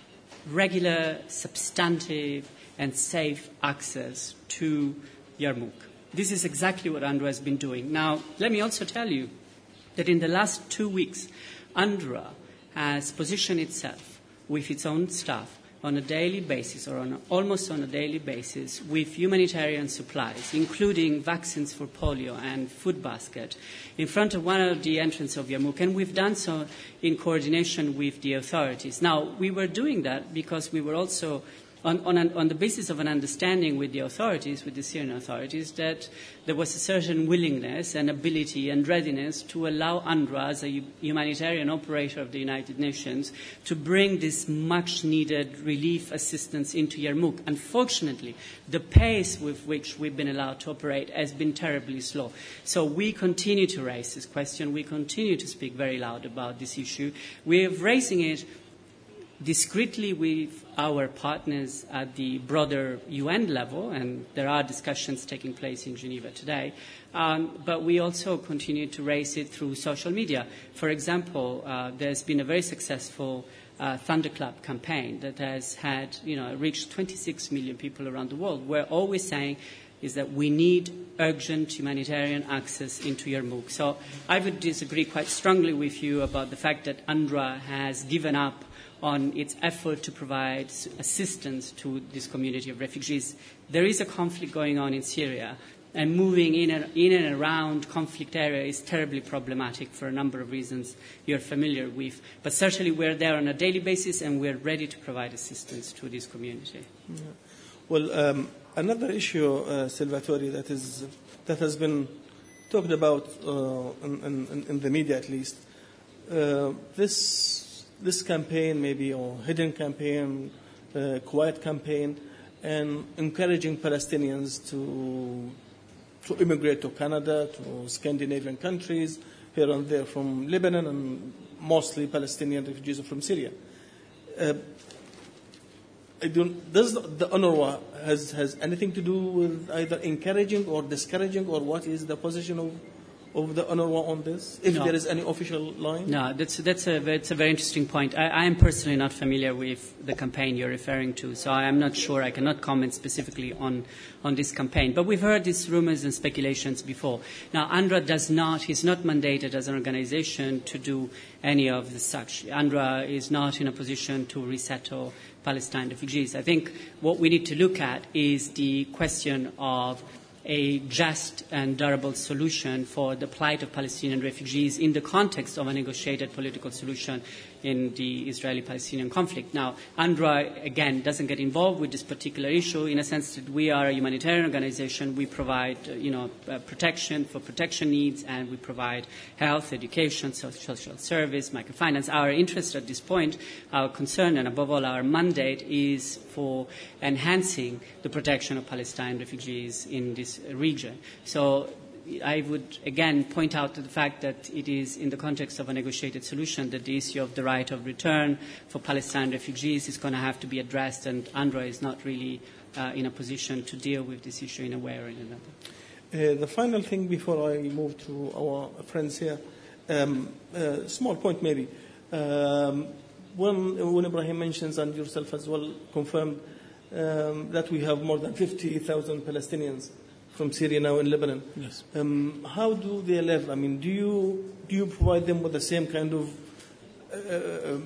regular, substantive, and safe access to Yarmouk. This is exactly what UNRWA has been doing. Now, let me also tell you that in the last two weeks, UNRWA has positioned itself with its own staff on a daily basis, or on a, almost on a daily basis, with humanitarian supplies, including vaccines for polio and food basket, in front of one of the entrances of Yarmouk. And we've done so in coordination with the authorities. Now, we were doing that because we were also On, on, an, on the basis of an understanding with the authorities, with the Syrian authorities, that there was a certain willingness and ability and readiness to allow UNRWA, as a humanitarian operator of the United Nations, to bring this much-needed relief assistance into Yarmouk. Unfortunately, the pace with which we've been allowed to operate has been terribly slow. So we continue to raise this question. We continue to speak very loud about this issue. We are raising it discreetly with our partners at the broader U N level, and there are discussions taking place in Geneva today, um, but we also continue to raise it through social media. For example, uh, there's been a very successful uh, Thunderclap campaign that has had, you know, reached twenty-six million people around the world, where all we're saying is that we need urgent humanitarian access into Yarmouk. So I would disagree quite strongly with you about the fact that UNRWA has given up on its effort to provide assistance to this community of refugees. There is a conflict going on in Syria, and moving in and, in and around conflict area is terribly problematic for a number of reasons you're familiar with. But certainly we're there on a daily basis, and we're ready to provide assistance to this community. Yeah. Well, um, another issue, uh, Salvatore, that is that has been talked about uh, in, in, in the media at least, uh, this this campaign maybe, or hidden campaign, uh, quiet campaign, and encouraging Palestinians to to immigrate to Canada, to Scandinavian countries, here and there from Lebanon, and mostly Palestinian refugees from Syria. Uh, I don't, does the UNRWA has, has anything to do with either encouraging or discouraging, or what is the position of of the UNRWA on this, if no. there is any official line? No, that's, that's, a, that's a very interesting point. I, I am personally not familiar with the campaign you're referring to, so I am not sure. I cannot comment specifically on, on this campaign. But we've heard these rumors and speculations before. Now, UNRWA does not, is not mandated as an organization to do any of the such. UNRWA is not in a position to resettle Palestinian refugees. I think what we need to look at is the question of a just and durable solution for the plight of Palestinian refugees in the context of a negotiated political solution in the Israeli-Palestinian conflict. Now, UNRWA, again, doesn't get involved with this particular issue in a sense that we are a humanitarian organization. We provide, uh, you know, uh, protection for protection needs, and we provide health, education, social service, microfinance. Our interest at this point, our concern, and above all our mandate, is for enhancing the protection of Palestinian refugees in this region. So I would again point out to the fact that it is in the context of a negotiated solution that the issue of the right of return for Palestinian refugees is going to have to be addressed, and UNRWA is not really uh, in a position to deal with this issue in a way or in another. Uh, the final thing before I move to our friends here, um, uh, small point maybe. Um, when, when Ibrahim mentions, and yourself as well confirmed, um, that we have more than fifty thousand Palestinians from Syria now in Lebanon. Yes. Um, how do they live? I mean, do you do you provide them with the same kind of uh,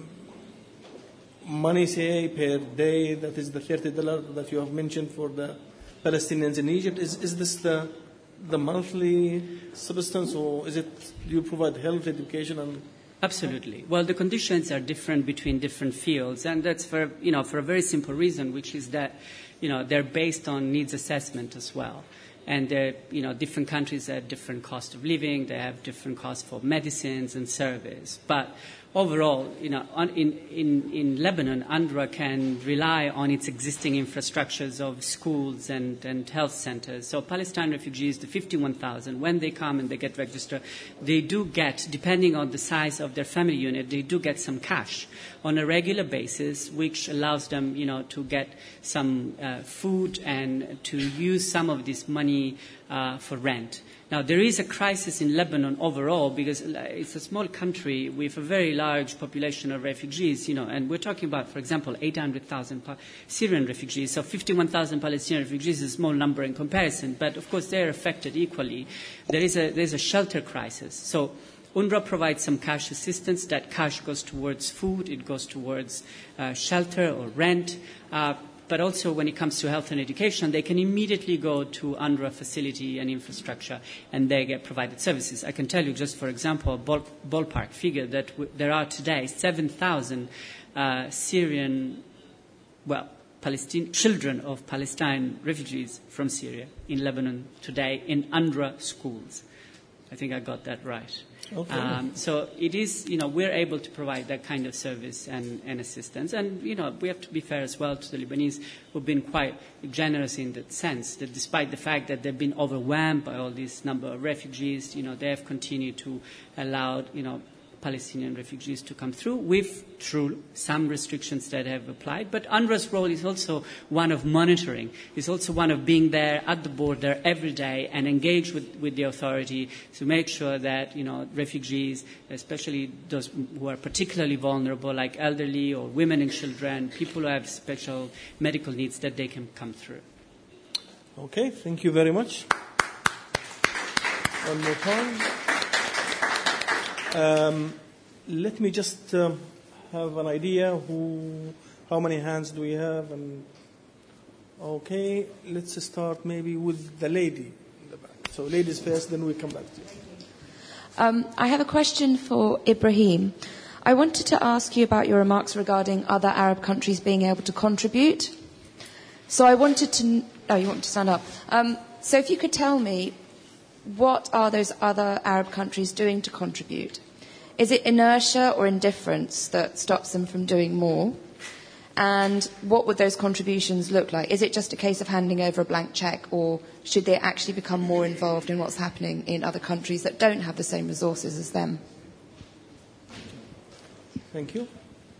money, say, per day? That is the thirty dollars that you have mentioned for the Palestinians in Egypt. Is is this the the monthly subsistence, or is it? Do you provide health, education, and Absolutely. Well, the conditions are different between different fields, and that's for, you know, for a very simple reason, which is that, you know, they're based on needs assessment as well. And they're, you know, different countries have different cost of living, they have different costs for medicines and service. But overall, you know, on, in, in, in Lebanon, UNRWA can rely on its existing infrastructures of schools and, and health centers. So Palestine refugees, the fifty-one thousand, when they come and they get registered, they do get, depending on the size of their family unit, they do get some cash on a regular basis, which allows them, you know, to get some uh, food and to use some of this money uh, for rent. Now, there is a crisis in Lebanon overall because it's a small country with a very large population of refugees, you know, and we're talking about, for example, eight hundred thousand Syrian refugees. So fifty-one thousand Palestinian refugees is a small number in comparison, but of course they're affected equally. There is a, there's a shelter crisis. So UNRWA provides some cash assistance. That cash goes towards food, it goes towards uh, shelter or rent. Uh, But also when it comes to health and education, they can immediately go to UNRWA facility and infrastructure, and they get provided services. I can tell you, just for example, a ball, ballpark figure that w- there are today seven thousand uh, Syrian, well, Palestine, children of Palestine refugees from Syria in Lebanon today in UNRWA schools. I think I got that right. Okay. Um, so it is, you know, we're able to provide that kind of service and, and assistance. And, you know, we have to be fair as well to the Lebanese who've been quite generous in that sense, that despite the fact that they've been overwhelmed by all this number of refugees, you know, they have continued to allow, you know, Palestinian refugees to come through with, through some restrictions that have applied. But UNRWA's role is also one of monitoring. It's also one of being there at the border every day and engage with, with the authority to make sure that, you know, refugees, especially those who are particularly vulnerable, like elderly or women and children, people who have special medical needs, that they can come through. Okay, thank you very much. One more time. Um, let me just um, have an idea who, how many hands do we have? And okay, let's start maybe with the lady in the back. So ladies first, then we come back to you. Um, I have a question for Ibrahim. I wanted to ask you about your remarks regarding other Arab countries being able to contribute. So I wanted to... Oh, you want to stand up? Um, so if you could tell me, what are those other Arab countries doing to contribute? Is it inertia or indifference that stops them from doing more? And what would those contributions look like? Is it just a case of handing over a blank cheque, or should they actually become more involved in what's happening in other countries that don't have the same resources as them? Thank you.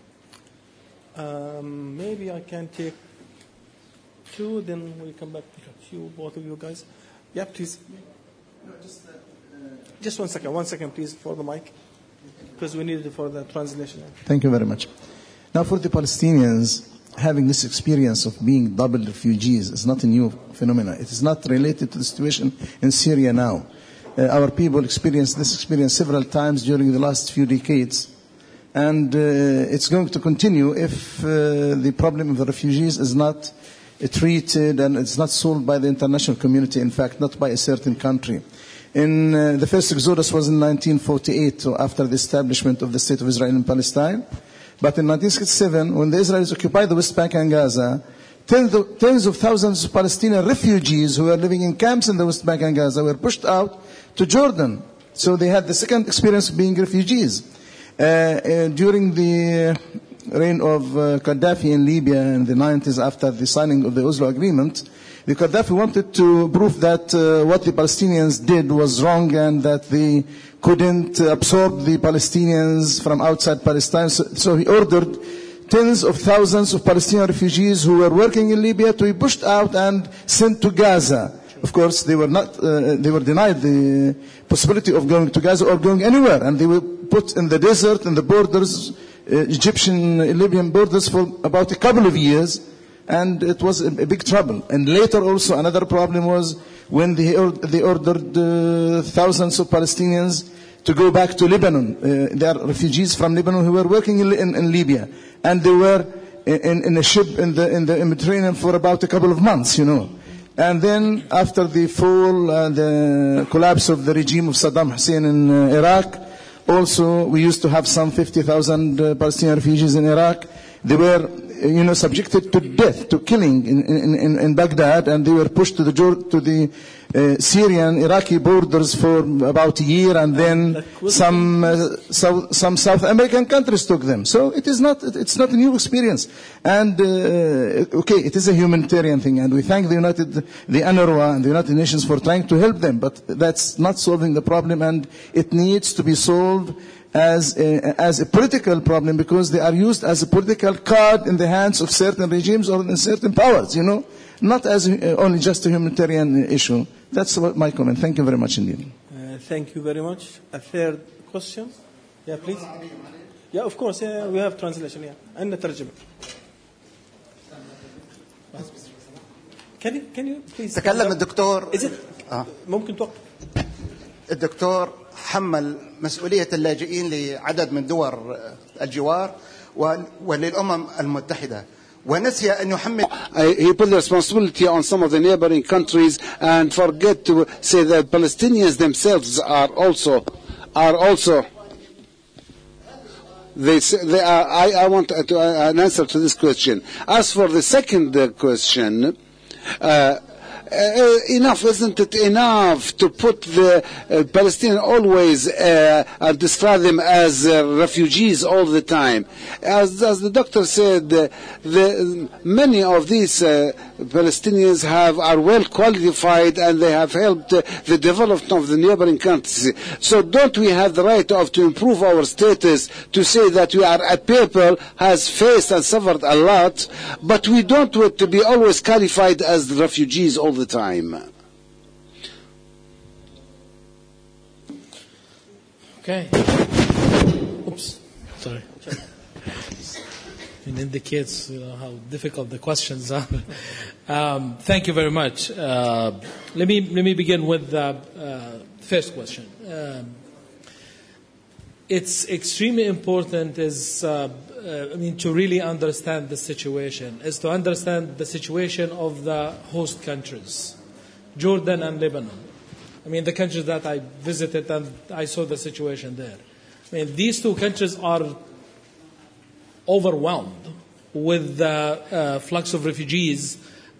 Um, maybe I can take two, then we'll come back to you, both of you guys. Yeah, please. No, just, uh, uh, just one second, one second, please, for the mic, because we need it for the translation. Thank you very much. Now, for the Palestinians, having this experience of being double refugees is not a new phenomenon. It is not related to the situation in Syria now. Uh, our people experienced this experience several times during the last few decades, and uh, it's going to continue if uh, the problem of the refugees is not uh, treated and it's not solved by the international community, in fact, not by a certain country. In uh, the first exodus was in nineteen forty-eight, so after the establishment of the State of Israel in Palestine. But in nineteen sixty-seven, when the Israelis occupied the West Bank and Gaza, tens of, tens of thousands of Palestinian refugees who were living in camps in the West Bank and Gaza were pushed out to Jordan. So they had the second experience of being refugees. Uh, uh, during the reign of uh, Gaddafi in Libya in the nineties, after the signing of the Oslo Agreement, the Gaddafi wanted to prove that uh, what the Palestinians did was wrong and that they couldn't absorb the Palestinians from outside Palestine. So, so he ordered tens of thousands of Palestinian refugees who were working in Libya to be pushed out and sent to Gaza. Of course, they were not, uh, they were denied the possibility of going to Gaza or going anywhere, and they were put in the desert, in the borders, uh, Egyptian, Libyan borders for about a couple of years. And it was a big trouble. And later also another problem was when they, or, they ordered uh, thousands of Palestinians to go back to Lebanon. Uh, they are refugees from Lebanon who were working in, in, in Libya, and they were in, in a ship in the, in the Mediterranean for about a couple of months, you know. And then after the fall and the collapse of the regime of Saddam Hussein in uh, Iraq, also we used to have some fifty thousand uh, Palestinian refugees in Iraq. They were, you know, subjected to death, to killing in, in, in, in Baghdad, and they were pushed to the to the uh, Syrian Iraqi borders for about a year, and then some uh, South, some South American countries took them. So it is not it's not a new experience. And uh, okay, it is a humanitarian thing, and we thank the United the UNRWA and the United Nations for trying to help them, but that's not solving the problem, and it needs to be solved as a, as a political problem, because they are used as a political card in the hands of certain regimes or in certain powers, you know, not as a, only just a humanitarian issue. That's what my comment. Thank you very much indeed. Uh, thank you very much. A third question? Yeah, please. Yeah, of course. Yeah, we have translation. Yeah, and the terjuma. Can you can you please? تكلم الدكتور. Is it? آه. ممكن توقف. الدكتور حمل مسؤولية اللاجئين لعدد من دول الجوار وللأمم المتحدة ونسي أن يحمل. He put the responsibility on some of the neighboring countries and forget to say that Palestinians themselves are also are also they, they are, I, I want to, uh, an answer to this question. As for the second question, uh, Uh, enough, isn't it enough to put the uh, Palestinians always uh, and describe them as uh, refugees all the time? As, as the doctor said, uh, the, many of these uh, Palestinians have are well qualified and they have helped uh, the development of the neighboring countries. So don't we have the right of to improve our status to say that we are a people has faced and suffered a lot, but we don't want to be always qualified as refugees all the time. Okay. Oops. Sorry. It indicates, you know, how difficult the questions are. um, thank you very much. Uh, let me let me begin with the uh, first question. Um, it's extremely important is uh, uh, I mean to really understand the situation is to understand the situation of the host countries, Jordan and Lebanon. I mean the countries that I visited and I saw the situation there. I mean these two countries are overwhelmed with the uh, flux of refugees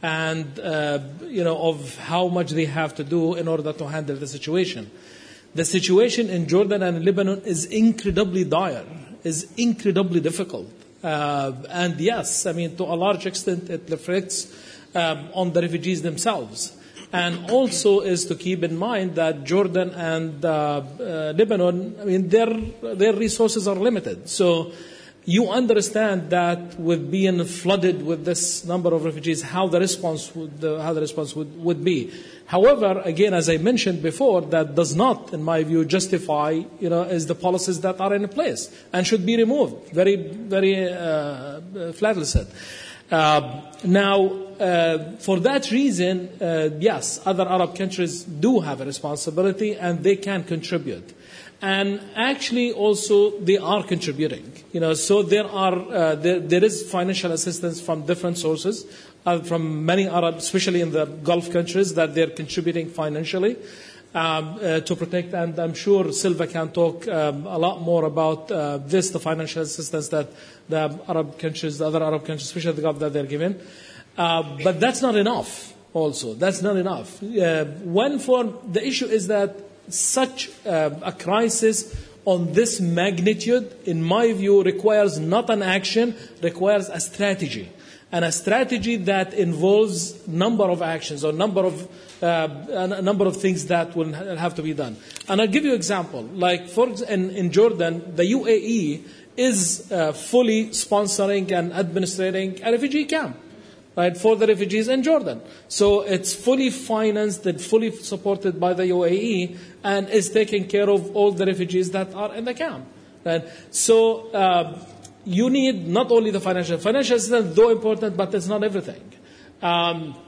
and uh, you know of how much they have to do in order to handle the situation. The situation in Jordan and Lebanon is incredibly dire, is incredibly difficult. Uh, and yes, I mean, to a large extent, it reflects um, on the refugees themselves. And also is to keep in mind that Jordan and uh, uh, Lebanon, I mean, their their resources are limited. So you understand that with being flooded with this number of refugees, how the response would uh, how the response would, would be. However, again, as I mentioned before, that does not, in my view, justify, you know, is the policies that are in place and should be removed. Very, very uh, flatly said. Uh, now, uh, for that reason, uh, yes, other Arab countries do have a responsibility and they can contribute. And actually, also, they are contributing. You know, so there are uh, there, there is financial assistance from different sources, uh, from many Arab, especially in the Gulf countries, that they're contributing financially um, uh, to protect. And I'm sure Silva can talk um, a lot more about uh, this, the financial assistance that the Arab countries, the other Arab countries, especially the Gulf, that they're given. Uh, but that's not enough. Also, that's not enough. Uh, one for the issue is that such uh, a crisis on this magnitude, in my view, requires not an action, requires a strategy. And a strategy that involves number of actions or number of uh, a number of things that will have to be done. And I'll give you an example. Like for in, in Jordan, the U A E is uh, fully sponsoring and administrating a refugee camp, right, for the refugees in Jordan. So it's fully financed and fully supported by the U A E and is taking care of all the refugees that are in the camp. Right? So uh, you need not only the financial, financial assistance, though important, but it's not everything. Um,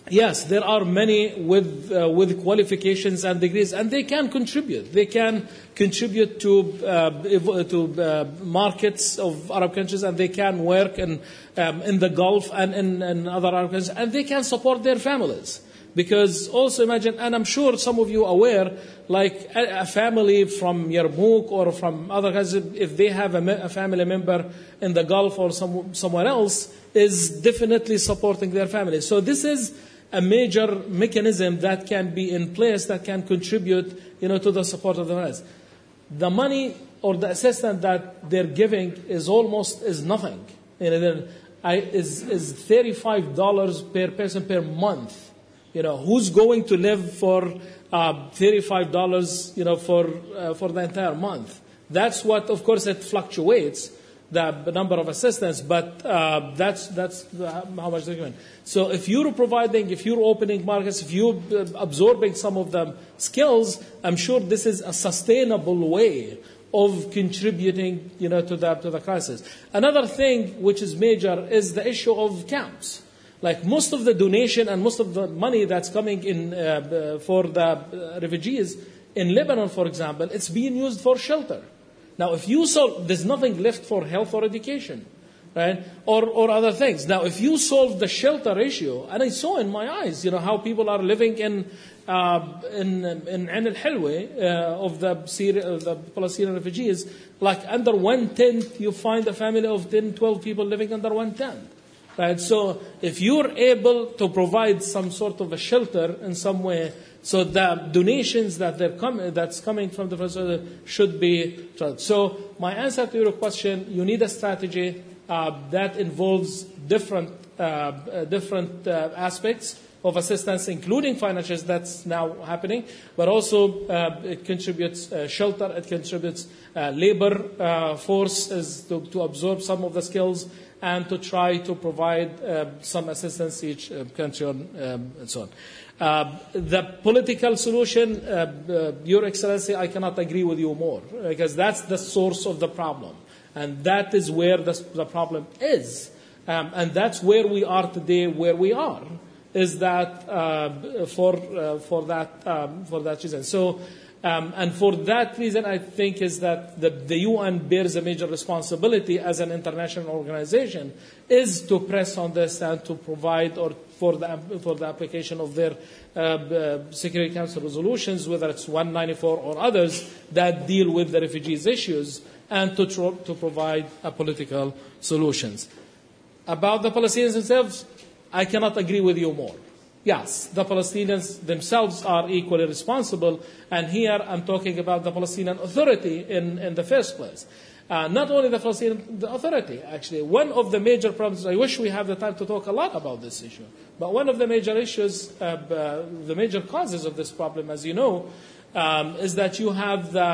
yes, there are many with uh, with qualifications and degrees, and they can contribute. They can contribute to uh, to uh, markets of Arab countries, and they can work in um, in the Gulf and in, in other Arab countries, and they can support their families. Because also imagine, and I'm sure some of you are aware, like a, a family from Yarmouk or from other countries, if they have a, me- a family member in the Gulf or some, somewhere else, is definitely supporting their family. So this is a major mechanism that can be in place that can contribute, you know, to the support of the families. The money or the assistance that they're giving is almost is nothing. You know, I, is is thirty-five dollars per person per month. You know, who's going to live for uh, thirty-five dollars, you know, for uh, for the entire month? That's what, of course, it fluctuates, the number of assistants, but uh, that's that's how much they're giving. So if you're providing, if you're opening markets, if you're absorbing some of the skills, I'm sure this is a sustainable way of contributing, you know, to the to the crisis. Another thing which is major is the issue of camps. Like most of the donation and most of the money that's coming in uh, for the uh, refugees in Lebanon, for example, it's being used for shelter. Now, if you solve, there's nothing left for health or education, right? Or or other things. Now, if you solve the shelter issue, and I saw in my eyes, you know, how people are living in uh, in in Ain al-Hilwa uh, of the Syria, of the Palestinian refugees, like under one tent, you find a family of ten, twelve people living under one tent. Right, so if you're able to provide some sort of a shelter in some way, so the donations that they're com- that's coming from the first should be tried. So my answer to your question, you need a strategy uh, that involves different uh, uh, different uh, aspects of assistance, including financials. That's now happening, but also uh, it contributes uh, shelter, it contributes uh, labor uh, force is to, to absorb some of the skills, and to try to provide uh, some assistance to each uh, country on, um, and so on. Uh, the political solution, uh, uh, Your Excellency, I cannot agree with you more, because that's the source of the problem. And that is where the, the problem is. Um, and that's where we are today, where we are, is that uh, for, uh, for, that, um, for that reason. So, Um, and for that reason, I think is that the, the U N bears a major responsibility as an international organization, is to press on this and to provide or for the for the application of their uh, uh, Security Council resolutions, whether it's one ninety-four or others that deal with the refugees issues, and to tro- to provide a political solutions. About the Palestinians themselves, I cannot agree with you more. Yes, the Palestinians themselves are equally responsible, and here I'm talking about the Palestinian Authority in, in the first place. Uh, not only the Palestinian the Authority, actually. One of the major problems, I wish we have the time to talk a lot about this issue, but one of the major issues, uh, uh, the major causes of this problem, as you know, um, is that you have the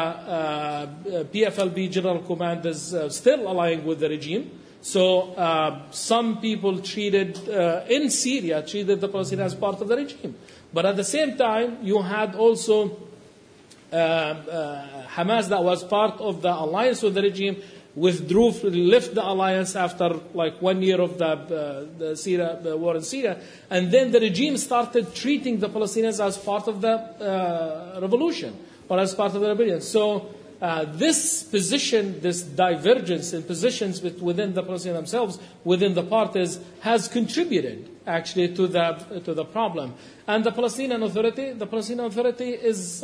uh, P F L P General Command is uh, still allying with the regime. So uh, some people treated, uh, in Syria, treated the Palestinians as part of the regime. But at the same time, you had also uh, uh, Hamas that was part of the alliance with the regime, withdrew, left the alliance after like one year of the, uh, the, Syria, the war in Syria. And then the regime started treating the Palestinians as part of the uh, revolution, or as part of the rebellion. So Uh, this position, this divergence in positions within the Palestinians themselves, within the parties, has contributed actually to the to the problem. And the Palestinian Authority, the Palestinian Authority is uh,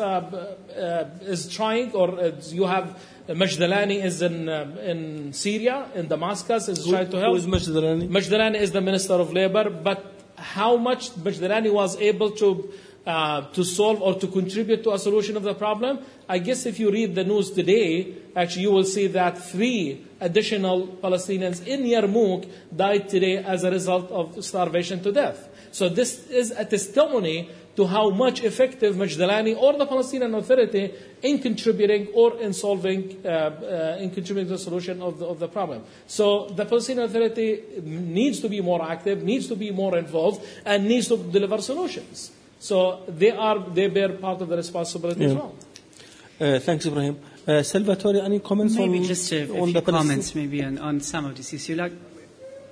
uh, is trying, or uh, you have Majdalani is in uh, in Syria, in Damascus, is trying to help. Who is Majdalani? Majdalani is the Minister of Labor, but how much Majdalani was able to Uh, to solve or to contribute to a solution of the problem, I guess if you read the news today, actually you will see that three additional Palestinians in Yarmouk died today as a result of starvation to death. So this is a testimony to how much effective Majdalani or the Palestinian Authority in contributing or in solving, uh, uh, in contributing to the solution of the, of the problem. So the Palestinian Authority needs to be more active, needs to be more involved, and needs to deliver solutions. So they are they bear part of the responsibility yeah. as well. Uh, thanks, Ibrahim. Uh, Salvatore, any comments maybe on just a, a on few the comments maybe on, on some of this issue? Like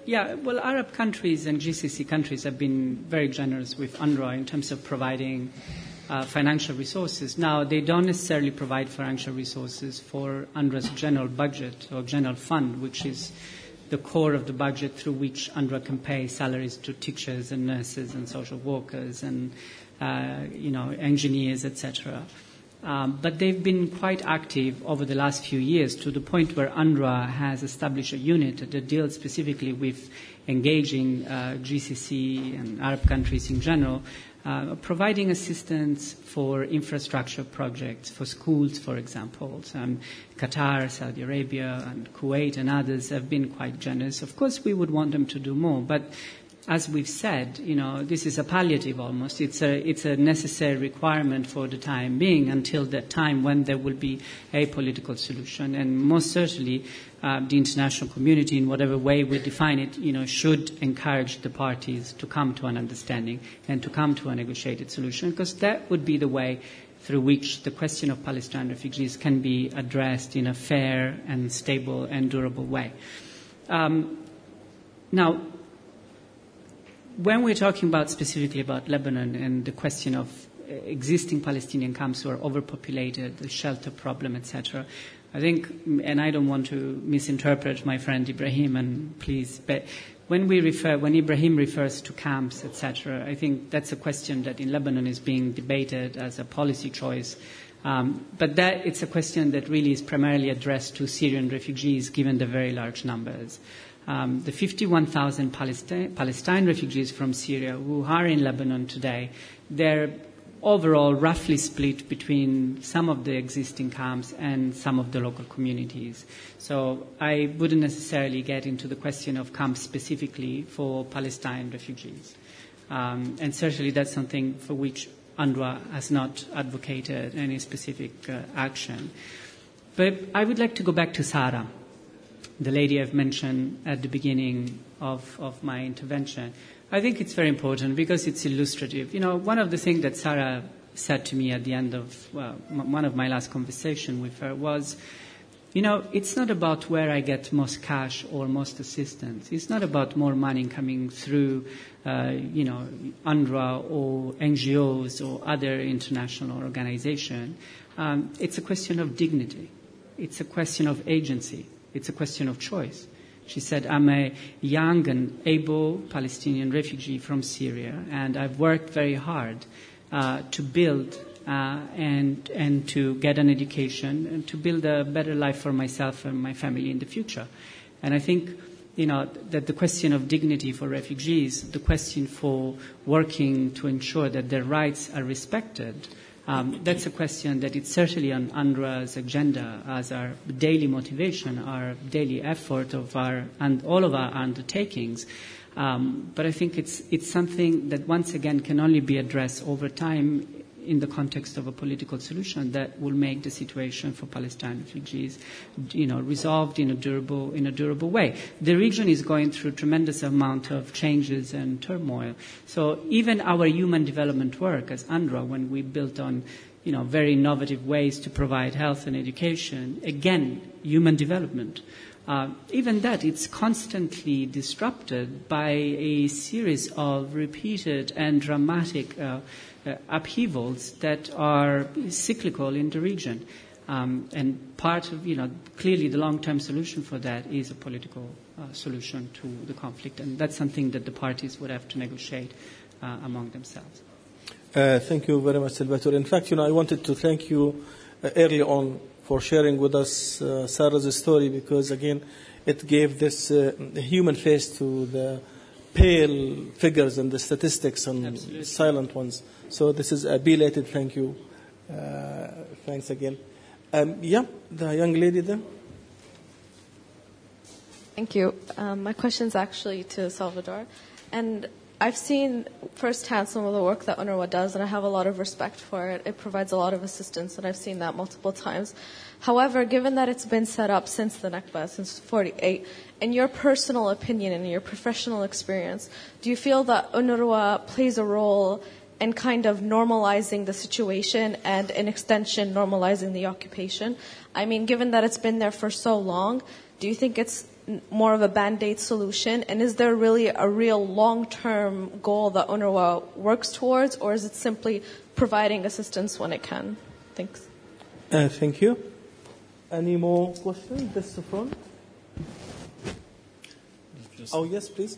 Yeah, well, Arab countries and G C C countries have been very generous with UNRWA in terms of providing uh, financial resources. Now, they don't necessarily provide financial resources for UNRWA's general budget or general fund, which is the core of the budget through which UNRWA can pay salaries to teachers and nurses and social workers and, uh, you know, engineers, et cetera. Um, but they've been quite active over the last few years to the point where UNRWA has established a unit that deals specifically with engaging uh, G C C and Arab countries in general, uh, providing assistance for infrastructure projects, for schools, for example. Um, Qatar, Saudi Arabia, and Kuwait and others have been quite generous. Of course, we would want them to do more, but as we've said, you know, this is a palliative almost. It's a, it's a necessary requirement for the time being until that time when there will be a political solution. And most certainly, uh, the international community, in whatever way we define it, you know, should encourage the parties to come to an understanding and to come to a negotiated solution, because that would be the way through which the question of Palestinian refugees can be addressed in a fair and stable and durable way. Um, now, when we're talking about specifically about Lebanon and the question of existing Palestinian camps who are overpopulated, the shelter problem, et cetera, I think, and I don't want to misinterpret my friend Ibrahim, and please, but when we refer, when Ibrahim refers to camps, et cetera, I think that's a question that in Lebanon is being debated as a policy choice. Um, but that it's a question that really is primarily addressed to Syrian refugees, given the very large numbers. Um, the fifty-one thousand Palestine, Palestine refugees from Syria who are in Lebanon today, they're overall roughly split between some of the existing camps and some of the local communities. So I wouldn't necessarily get into the question of camps specifically for Palestine refugees. Um, and certainly that's something for which UNRWA has not advocated any specific uh, action. But I would like to go back to Sarah, the lady I've mentioned at the beginning of, of my intervention. I think it's very important because it's illustrative. You know, one of the things that Sarah said to me at the end of well, m- one of my last conversation with her was, you know, it's not about where I get most cash or most assistance. It's not about more money coming through, uh, you know, UNRWA or N G Os or other international organizations. Um, it's a question of dignity. It's a question of agency. It's a question of choice. She said, I'm a young and able Palestinian refugee from Syria, and I've worked very hard uh, to build uh, and and to get an education and to build a better life for myself and my family in the future. And I think, you know, that the question of dignity for refugees, the question for working to ensure that their rights are respected, Um, that's a question that it's certainly on UNRWA's agenda as our daily motivation, our daily effort of our and all of our undertakings. Um, but I think it's it's something that once again can only be addressed over time in the context of a political solution that will make the situation for Palestinian refugees, you know, resolved in a durable in a durable way. The region is going through a tremendous amount of changes and turmoil. So even our human development work as UNRWA, when we built on, you know, very innovative ways to provide health and education, again, human development. Uh, even that, it's constantly disrupted by a series of repeated and dramatic uh, uh, upheavals that are cyclical in the region. Um, and part of, you know, clearly the long-term solution for that is a political uh, solution to the conflict. And that's something that the parties would have to negotiate uh, among themselves. Uh, thank you very much, Salvatore. In fact, you know, I wanted to thank you uh, early on for sharing with us uh, Sarah's story, because, again, it gave this uh, human face to the pale figures and the statistics and Absolutely. Silent ones. So this is a belated thank you. Uh, thanks again. Um, yeah, the young lady there. Thank you. Um, my question is actually to Salvador. And I've seen firsthand some of the work that UNRWA does, and I have a lot of respect for it. It provides a lot of assistance, and I've seen that multiple times. However, given that it's been set up since the Nakba, since forty-eight, in your personal opinion and your professional experience, do you feel that UNRWA plays a role in kind of normalizing the situation and, in extension, normalizing the occupation? I mean, given that it's been there for so long, do you think it's n- more of a band-aid solution? And is there really a real long-term goal that UNRWA works towards, or is it simply providing assistance when it can? Thanks. Uh, thank you. Any more questions? This front. Oh, yes, please.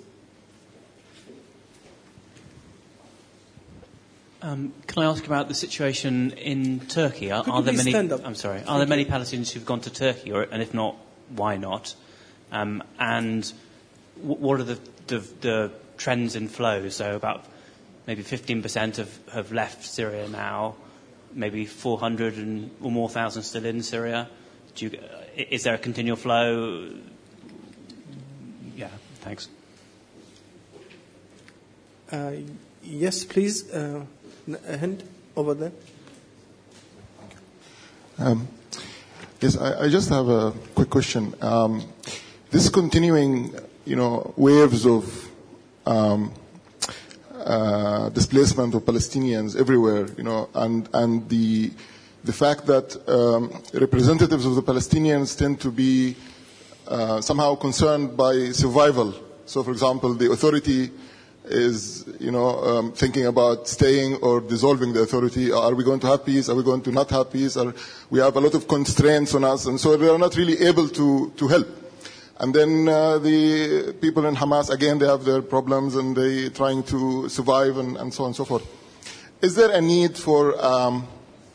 Um, can I ask about the situation in Turkey? Are, Could are you there please many? stand up? I'm sorry. Are there many Palestinians who've gone to Turkey, or, and if not, why not? Um, and w- what are the, the, the trends in flow? So about maybe fifteen percent have, have left Syria now. Maybe four hundred and, or more thousand still in Syria. Do you, is there a continual flow? Yeah. Thanks. Uh, yes, please. Uh, a hand over there. Um, yes, I, I just have a quick question. Um, this continuing, you know, waves of um, uh, displacement of Palestinians everywhere, you know, and and the the fact that um, representatives of the Palestinians tend to be uh, somehow concerned by survival. So, for example, the authority is, you know, um, thinking about staying or dissolving the authority. Are we going to have peace? Are we going to not have peace? Are, we have a lot of constraints on us, and so they are not really able to, to help. And then uh, the people in Hamas, again, they have their problems, and they trying to survive, and, and so on and so forth. Is there a need for um,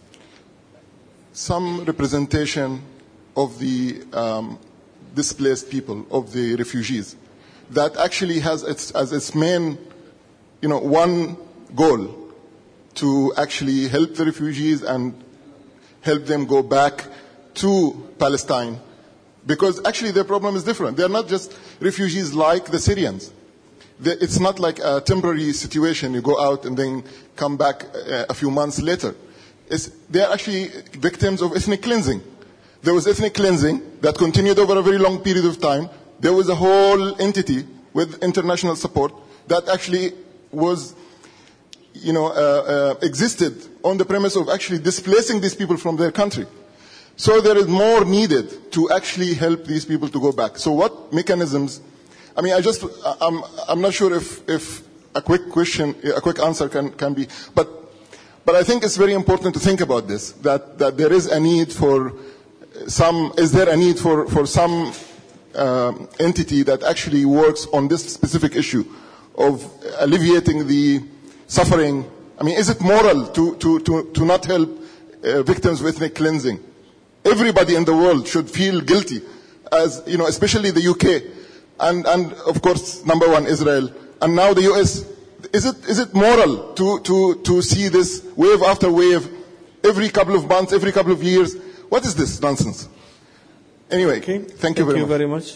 some representation of the um, displaced people, of the refugees, that actually has its, as its main, you know, one goal to actually help the refugees and help them go back to Palestine? Because actually their problem is different. They're not just refugees like the Syrians. It's not like a temporary situation. You go out and then come back a few months later. It's, they're actually victims of ethnic cleansing. There was ethnic cleansing that continued over a very long period of time. There was a whole entity with international support that actually was, you know, uh, uh, existed on the premise of actually displacing these people from their country. So there is more needed to actually help these people to go back. So what mechanisms? I mean, I just, I'm, I'm not sure if, if a quick question, a quick answer can, can be, but, but I think it's very important to think about this, that, that there is a need for some, is there a need for, for some uh, entity that actually works on this specific issue of alleviating the suffering? I mean, is it moral to, to, to, to not help uh, victims of ethnic cleansing? Everybody in the world should feel guilty, as, you know, especially the U K, and, and of course, number one, Israel, and now the U S. Is it, is it moral to, to, to see this wave after wave, every couple of months, every couple of years? What is this nonsense? Anyway, okay. thank you thank very you much.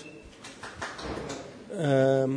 very much. Um,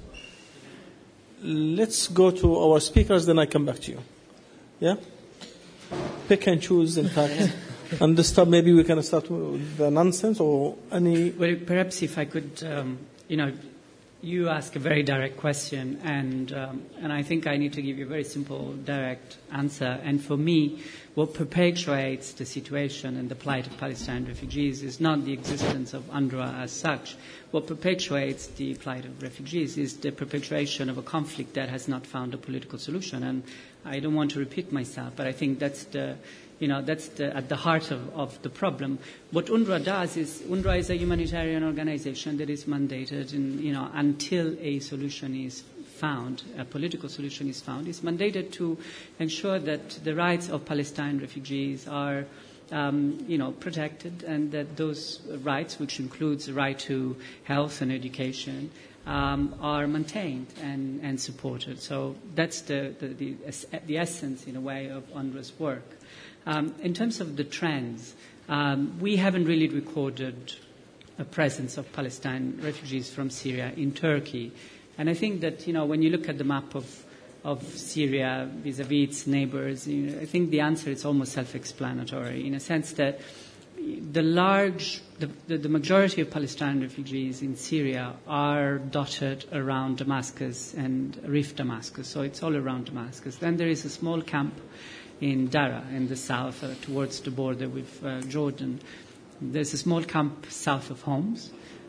let's go to our speakers, then I come back to you. Yeah? Pick and choose, in fact. And this time maybe we can start with the nonsense or any... Well, perhaps if I could, um, you know, you ask a very direct question, and um, and I think I need to give you a very simple, direct answer. And for me, what perpetuates the situation and the plight of Palestine refugees is not the existence of UNRWA as such. What perpetuates the plight of refugees is the perpetuation of a conflict that has not found a political solution. And I don't want to repeat myself, but I think that's the... You know, that's the, at the heart of, of the problem. What UNRWA does is, UNRWA is a humanitarian organization that is mandated, in, you know, until a solution is found, a political solution is found, is mandated to ensure that the rights of Palestine refugees are, um, you know, protected, and that those rights, which includes the right to health and education, um, are maintained and, and supported. So that's the, the, the, the essence, in a way, of UNRWA's work. Um, in terms of the trends, um, we haven't really recorded a presence of Palestine refugees from Syria in Turkey. And I think that, you know, when you look at the map of, of Syria vis-à-vis its neighbors, you know, I think the answer is almost self-explanatory, in a sense that the large, the, the, the majority of Palestine refugees in Syria are dotted around Damascus and Rif Damascus, so it's all around Damascus. Then there is a small camp in Dara, in the south, uh, towards the border with uh, Jordan. There's a small camp south of Homs.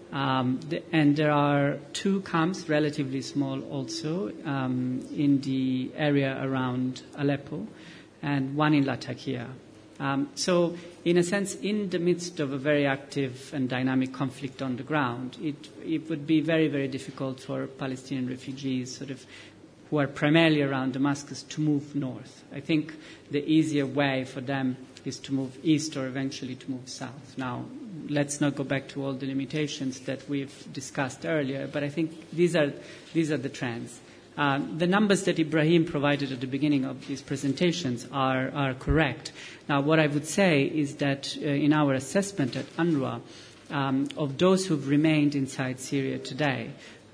Um, the, and there are two camps, relatively small also, um, in the area around Aleppo, and one in Latakia. Um, so, in a sense, in the midst of a very active and dynamic conflict on the ground, it, it would be very, very difficult for Palestinian refugees, sort of, who are primarily around Damascus, to move north. I think the easier way for them is to move east or eventually to move south. Now, let's not go back to all the limitations that we've discussed earlier, but I think these are these are the trends. Um, the numbers that Ibrahim provided at the beginning of these presentations are, are correct. Now, what I would say is that uh, in our assessment at UNRWA, um, of those who've remained inside Syria today,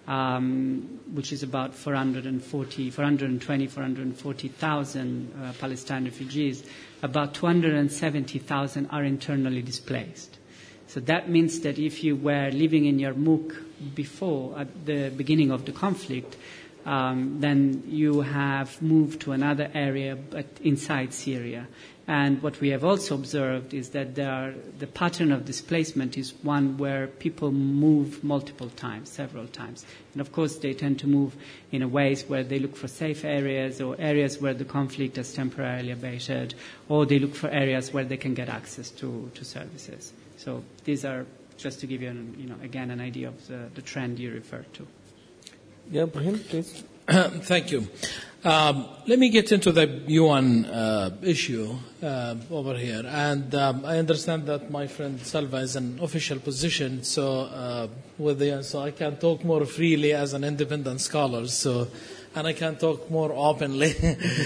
um, which is about four hundred forty, four hundred twenty, four hundred forty thousand uh, Palestinian refugees, about two hundred seventy thousand are internally displaced. So that means that if you were living in Yarmouk before, at the beginning of the conflict, Um, then you have moved to another area but inside Syria. And what we have also observed is that there are, the pattern of displacement is one where people move multiple times, several times. And of course they tend to move in a ways where they look for safe areas or areas where the conflict has temporarily abated, or they look for areas where they can get access to, to services. So these are, just to give you, an, you know, again, an idea of the, the trend you referred to. Yeah, Ibrahim, please. Thank you. Um, let me get into the U N uh, issue uh, over here. And um, I understand that my friend Salva is an official position, so uh, with the, so I can talk more freely as an independent scholar. So, and I can talk more openly.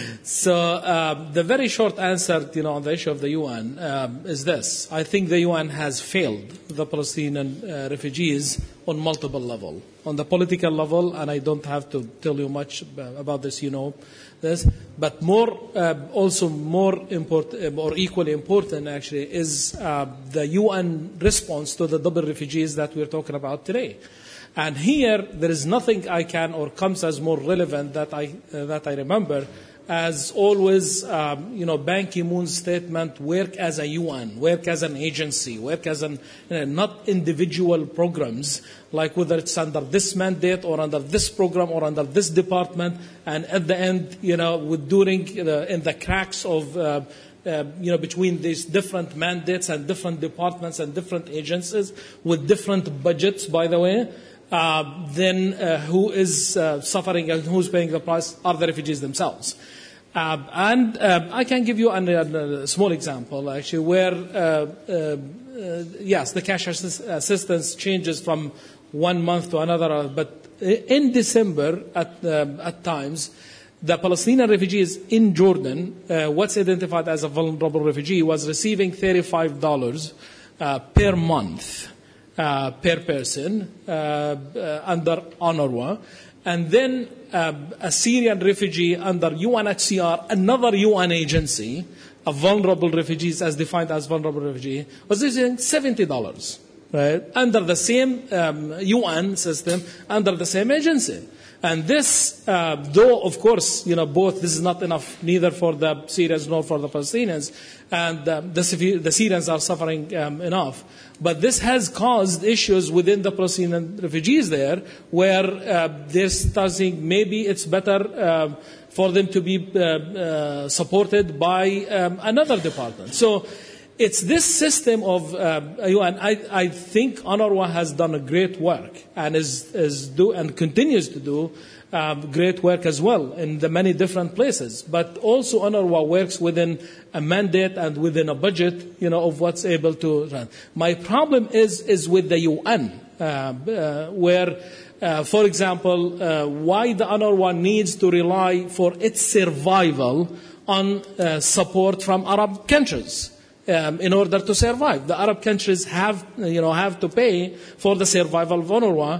so uh, the very short answer, you know, on the issue of the U N um, is this: I think the U N has failed the Palestinian uh, refugees on multiple levels. On the political level, and I don't have to tell you much about this, you know this, but more, uh, also more important, or equally important actually, is uh, the U N response to the double refugees that we're talking about today. And here, there is nothing I can, or comes as more relevant that I, uh, that I remember, as always, um, you know, Ban Ki-moon's statement, work as a U N, work as an agency, work as an, you know, not individual programs, like whether it's under this mandate or under this program or under this department, and at the end, you know, with during, the, in the cracks of, uh, uh, you know, between these different mandates and different departments and different agencies with different budgets, by the way, uh, then uh, who is uh, suffering and who's paying the price are the refugees themselves. Uh, and uh, I can give you an, a small example, actually, where, uh, uh, uh, yes, the cash assist- assistance changes from one month to another, but in December, at, uh, at times, the Palestinian refugees in Jordan, uh, what's identified as a vulnerable refugee, was receiving thirty-five dollars uh, per month uh, per person uh, uh, under UNRWA. And then uh, a Syrian refugee under U N H C R, another U N agency of vulnerable refugees, as defined as vulnerable refugee, was receiving seventy dollars, right, under the same um, U N system, under the same agency. And this, uh, though, of course, you know, both, this is not enough, neither for the Syrians nor for the Palestinians, and uh, the, the Syrians are suffering um, enough. But this has caused issues within the Palestinian refugees there, where uh, they're starting, maybe it's better uh, for them to be uh, uh, supported by um, another department. So it's this system of uh, U N. I, I think UNRWA has done a great work and is, is do and continues to do uh, great work as well in the many different places. But also UNRWA works within a mandate and within a budget, you know, of what's able to run. My problem is is with the U N, uh, uh, where, uh, for example, uh, why the UNRWA needs to rely for its survival on uh, support from Arab countries. Um, in order to survive, the Arab countries have, you know, have to pay for the survival of UNRWA,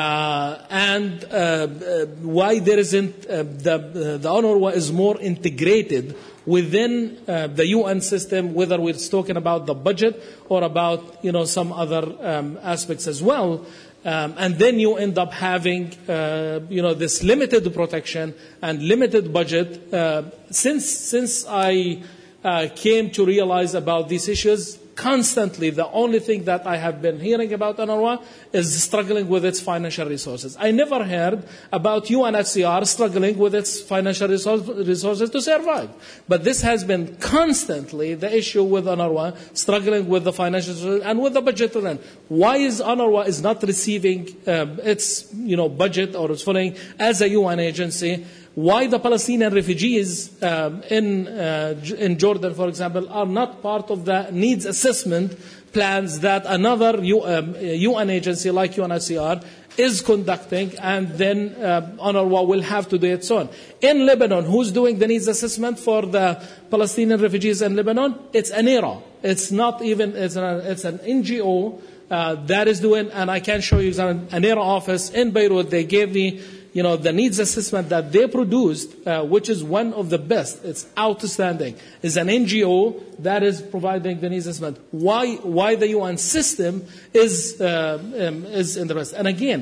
uh, and uh, uh, why there isn't uh, the uh, the UNRWA is more integrated within uh, the U N system, whether we're talking about the budget or about, you know, some other um, aspects as well. Um, and then you end up having, uh, you know, this limited protection and limited budget. Uh, since since I Uh, came to realize about these issues, constantly, the only thing that I have been hearing about UNRWA is struggling with its financial resources. I never heard about U N H C R struggling with its financial resource, resources to survive. But this has been constantly the issue with UNRWA, struggling with the financial resources and with the budget. Why is UNRWA is not receiving um, its you know budget or its funding as a U N agency? Why the Palestinian refugees um, in uh, in Jordan, for example, are not part of the needs assessment plans that another U, um, U N agency like U N H C R is conducting, and then uh, UNRWA will have to do its own. In Lebanon, who's doing the needs assessment for the Palestinian refugees in Lebanon? It's UNRWA. It's not even, it's an, it's an N G O uh, that is doing, and I can show you an UNRWA office in Beirut. They gave me you know, the needs assessment that they produced, uh, which is one of the best, it's outstanding, is an N G O that is providing the needs assessment. Why, why the U N system is, uh, um, is in the rest. And again,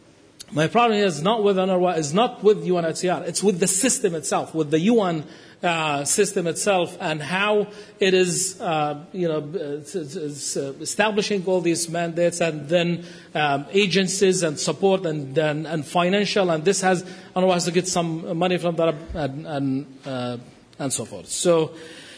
my problem is not with UNRWA, is not with U N H C R, it's with the system itself, with the U N uh, system itself, and how it is, uh, you know, it's, it's, uh, establishing all these mandates, and then um, agencies and support and, and and financial, and this has UNRWA has to get some money from that and and, uh, and so forth. So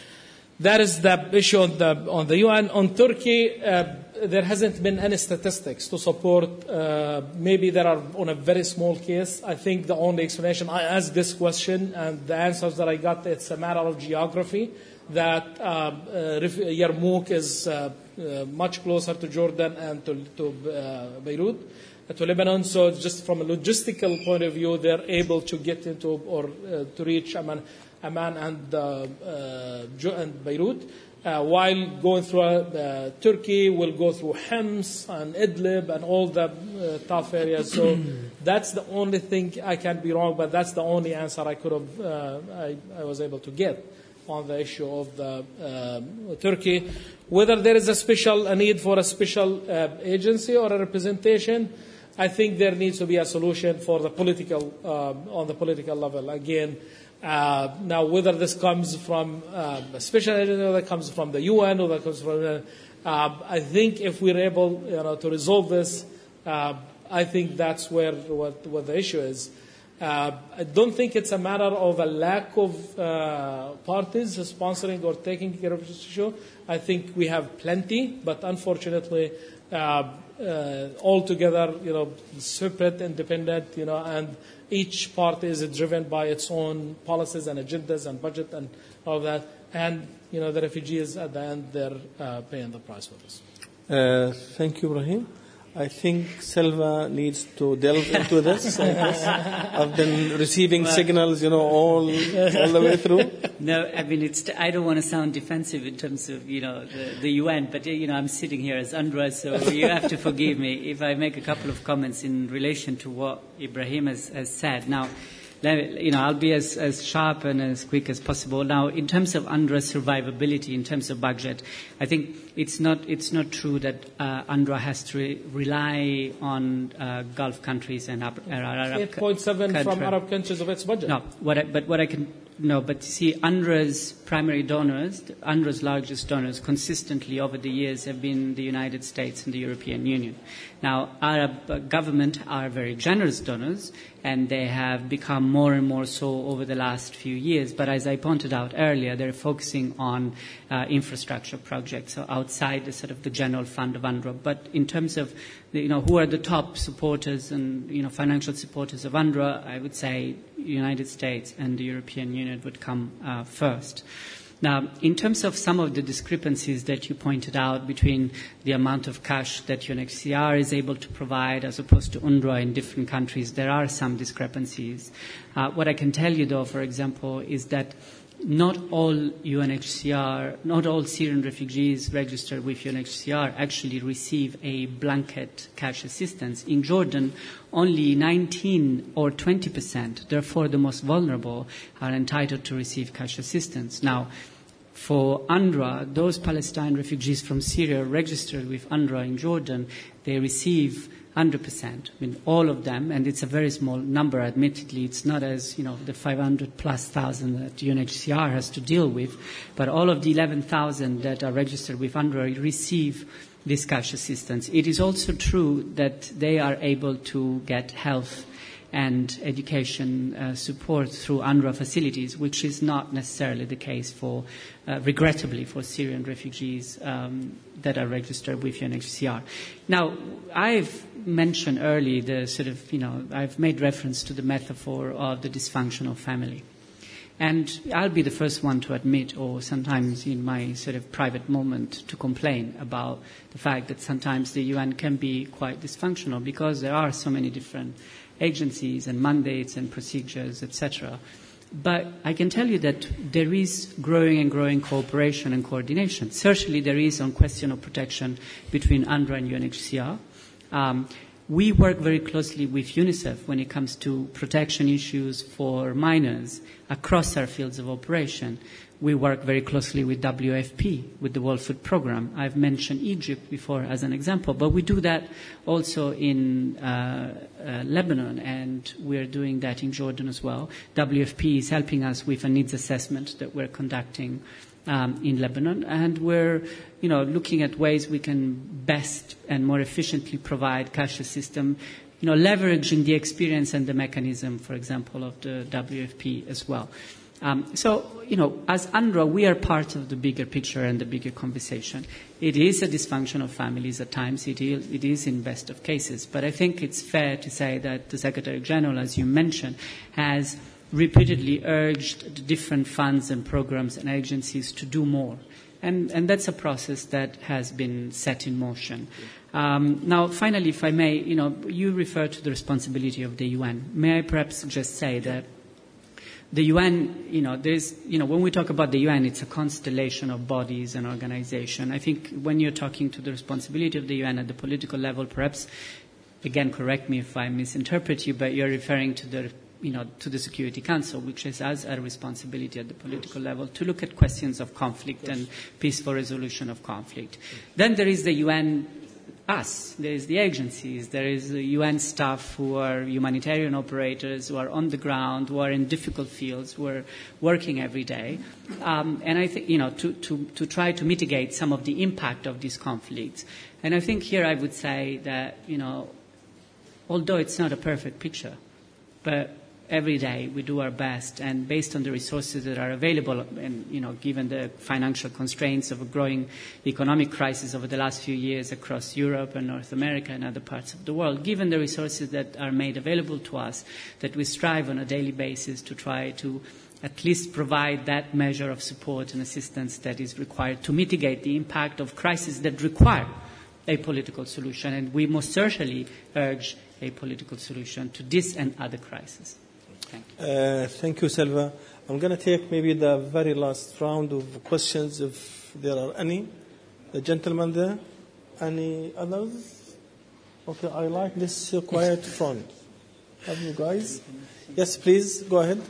that is the issue on the on the U N. On Turkey, uh, there hasn't been any statistics to support. Uh, maybe there are on a very small case. I think the only explanation, I asked this question, and the answers that I got, it's a matter of geography, that uh, uh, Yarmouk is uh, uh, much closer to Jordan and to, to uh, Beirut, uh, to Lebanon. So just from a logistical point of view, they're able to get into or uh, to reach Amman, Amman and, uh, uh, and Beirut. Uh, while going through uh, Turkey, will go through Homs and Idlib and all the uh, tough areas. So that's the only thing. I can be wrong, but that's the only answer I could have. Uh, I, I was able to get on the issue of the uh, Turkey. Whether there is a special a need for a special uh, agency or a representation, I think there needs to be a solution for the political uh, on the political level. Again. Uh, now, whether this comes from uh, a special agency, or that comes from the U N, or that comes from, uh, uh, I think if we're able, you know, to resolve this, uh, I think that's where what, what the issue is. Uh, I don't think it's a matter of a lack of uh, parties sponsoring or taking care of this issue. I think we have plenty, but unfortunately, uh, uh, all together, you know, separate, independent, you know, and each party is driven by its own policies and agendas and budget and all that. And, you know, the refugees at the end, they're uh, paying the price for this. Uh, thank you, Ibrahim. I think Selva needs to delve into this. I guess. I've been receiving well, signals, you know, all all the way through. No, I mean, it's. I don't want to sound defensive in terms of, you know, the, the U N, but, you know, I'm sitting here as UNRWA, so you have to forgive me if I make a couple of comments in relation to what Ibrahim has, has said. Now, you know, I'll be as, as sharp and as quick as possible. Now, in terms of UNRWA survivability, in terms of budget, I think it's not it's not true that uh, UNRWA has to re- rely on uh, Gulf countries and Arab, Arab eight point seven country. From Arab countries of its budget. No, what I, but what I can no, but see, UNRWA's primary donors, UNRWA's largest donors, consistently over the years have been the United States and the European Union. Now, Arab government are very generous donors, and they have become more and more so over the last few years. But as I pointed out earlier, they're focusing on uh, infrastructure projects, so outside the sort of the general fund of UNRWA. But in terms of, the, you know, who are the top supporters and, you know, financial supporters of UNRWA, I would say United States and the European Union would come uh, first. Now, in terms of some of the discrepancies that you pointed out between the amount of cash that U N H C R is able to provide as opposed to UNRWA in different countries, there are some discrepancies. Uh, what I can tell you, though, for example, is that not all U N H C R, not all Syrian refugees registered with U N H C R actually receive a blanket cash assistance. In Jordan, only nineteen or twenty percent, therefore the most vulnerable, are entitled to receive cash assistance. Now, For UNRWA, those Palestine refugees from Syria registered with UNRWA in Jordan, they receive one hundred percent. I mean, all of them, and it's a very small number, admittedly. It's not as, you know, the five hundred plus thousand that U N H C R has to deal with, but all of the eleven thousand that are registered with UNRWA receive this cash assistance. It is also true that they are able to get health and education uh, support through UNRWA facilities, which is not necessarily the case for, uh, regrettably, for Syrian refugees um, that are registered with U N H C R. Now, I've mentioned early the sort of, you know, I've made reference to the metaphor of the dysfunctional family. And I'll be the first one to admit, or sometimes in my sort of private moment, to complain about the fact that sometimes the U N can be quite dysfunctional because there are so many different agencies and mandates and procedures, et cetera. But I can tell you that there is growing and growing cooperation and coordination. Certainly there is on question of protection between UNRWA and U N H C R. Um, we work very closely with UNICEF when it comes to protection issues for minors across our fields of operation. We work very closely with W F P, with the World Food Programme. I've mentioned Egypt before as an example, but we do that also in uh, uh, Lebanon, and we're doing that in Jordan as well. W F P is helping us with a needs assessment that we're conducting um, in Lebanon, and we're, you know, looking at ways we can best and more efficiently provide cash system, you know, leveraging the experience and the mechanism, for example, of the W F P as well. Um, so, you know, as UNRWA, we are part of the bigger picture and the bigger conversation. It is a dysfunction of families at times. It is, it is in best of cases. But I think it's fair to say that the Secretary General, as you mentioned, has repeatedly urged the different funds and programs and agencies to do more. And, and that's a process that has been set in motion. Um, now, finally, if I may, you know, you refer to the responsibility of the U N. May I perhaps just say that the U N, you know, there's, you know, when we talk about the U N, it's a constellation of bodies and organizations. I think when you're talking to the responsibility of the U N at the political level, perhaps, again, correct me if I misinterpret you, but you're referring to the, you know, to the Security Council, which is as a responsibility at the political level to look at questions of conflict and peaceful resolution of conflict. Then there is the U N, us, there is the agencies, there is the U N staff who are humanitarian operators, who are on the ground, who are in difficult fields, who are working every day. Um, and I think, you know, to, to, to try to mitigate some of the impact of these conflicts. And I think here I would say that, you know, although it's not a perfect picture, but every day we do our best, and based on the resources that are available, and, you know, given the financial constraints of a growing economic crisis over the last few years across Europe and North America and other parts of the world, given the resources that are made available to us, that we strive on a daily basis to try to at least provide that measure of support and assistance that is required to mitigate the impact of crises that require a political solution. And we most certainly urge a political solution to this and other crises. Thank you. Uh, thank you, Selva. I'm going to take maybe the very last round of questions, if there are any. The gentleman there. Any others? Okay, I like this uh, quiet front. Have you guys? Yes, please, go ahead.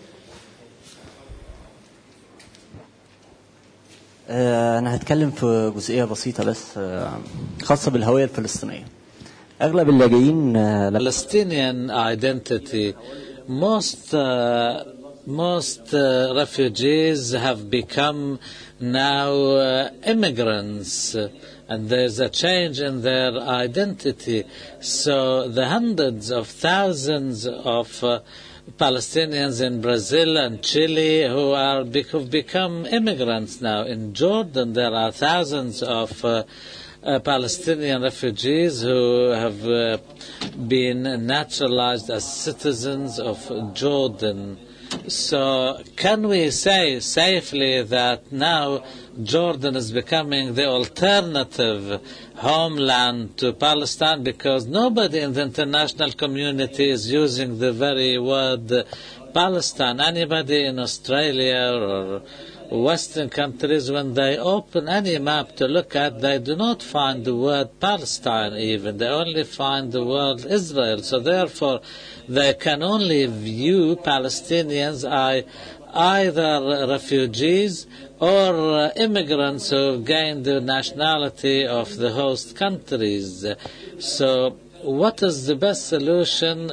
أنا هتكلم في جزئية بسيطة بس خاصة بالهوية الفلسطينية. أغلب اللاجئين Palestinian identity. Most uh, most uh, refugees have become now uh, immigrants, uh, and there's a change in their identity. So the hundreds of thousands of uh, Palestinians in Brazil and Chile who are who've become immigrants now. In Jordan, there are thousands of uh, uh, Palestinian refugees who have uh, been naturalized as citizens of Jordan. So can we say safely that now Jordan is becoming the alternative homeland to Palestine, because nobody in the international community is using the very word Palestine? Anybody in Australia or Western countries, when they open any map to look at, they do not find the word Palestine even. They only find the word Israel. So therefore, they can only view Palestinians either refugees or immigrants who gained the nationality of the host countries. So what is the best solution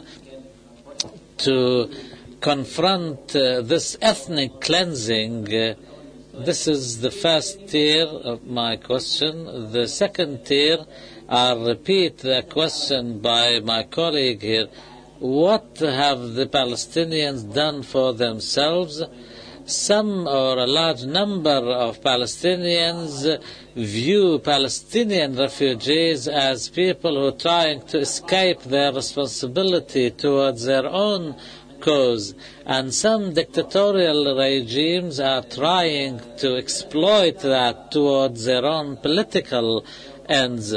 to confront uh, this ethnic cleansing? Uh, this is the first tier of my question. The second tier, I'll repeat the question by my colleague here. What have the Palestinians done for themselves? Some or a large number of Palestinians view Palestinian refugees as people who are trying to escape their responsibility towards their own cause, and some dictatorial regimes are trying to exploit that towards their own political ends.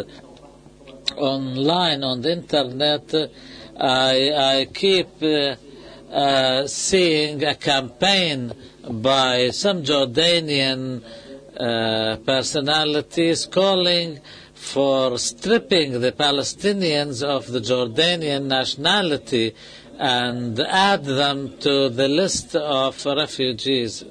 Online, on the internet, I, I keep uh, uh, seeing a campaign by some Jordanian uh, personalities calling for stripping the Palestinians of the Jordanian nationality and add them to the list of refugees.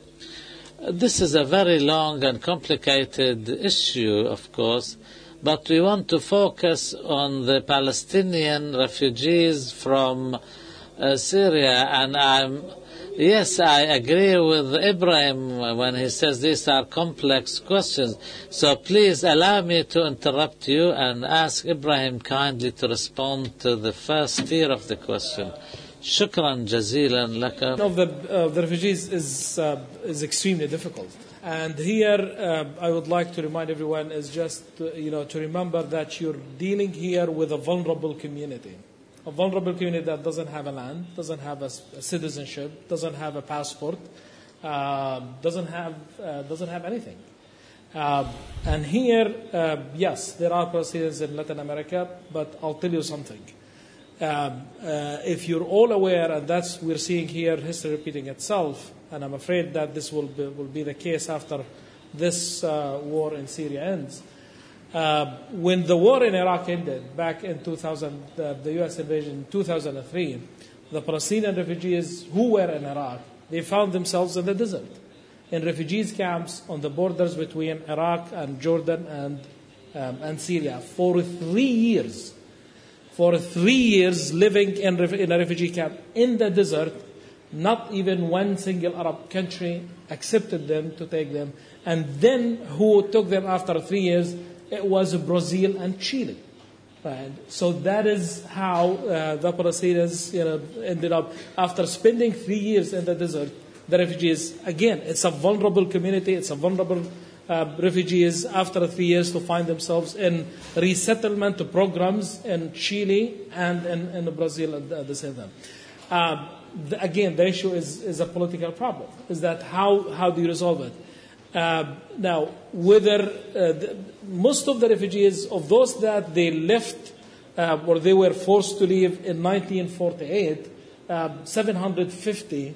This is a very long and complicated issue, of course, but we want to focus on the Palestinian refugees from uh, Syria, and I'm Yes, I agree with Ibrahim when he says these are complex questions. So please allow me to interrupt you and ask Ibrahim kindly to respond to the first tier of the question. Shukran jazilan laka. Of the, uh, the refugees is, uh, is extremely difficult. And here uh, I would like to remind everyone is just, uh, you know, to remember that you're dealing here with a vulnerable community. A vulnerable community that doesn't have a land, doesn't have a, a citizenship, doesn't have a passport, uh, doesn't have uh, doesn't have anything. Uh, and here, uh, yes, there are Palestinians in Latin America, but I'll tell you something. Um, uh, if you're all aware, and that's we're seeing here history repeating itself, and I'm afraid that this will be, will be the case after this uh, war in Syria ends. Uh, when the war in Iraq ended back in two thousand, uh, the U S invasion in two thousand three, the Palestinian refugees who were in Iraq, they found themselves in the desert, in refugees camps on the borders between Iraq and Jordan and um, and Syria for three years. For three years living in, ref- in a refugee camp in the desert, not even one single Arab country accepted them to take them. And then who took them after three years? It was Brazil and Chile. Right? So that is how uh, the Palestinians you know, ended up. After spending three years in the desert, the refugees, again, it's a vulnerable community, it's a vulnerable uh, refugees after three years to find themselves in resettlement programs in Chile and in, in Brazil at the, at the same time. Uh, the, again, the issue is, is a political problem. Is that how, how do you resolve it? Uh, now, whether uh, the, most of the refugees, of those that they left uh, or they were forced to leave in nineteen forty-eight, uh, seven hundred fifty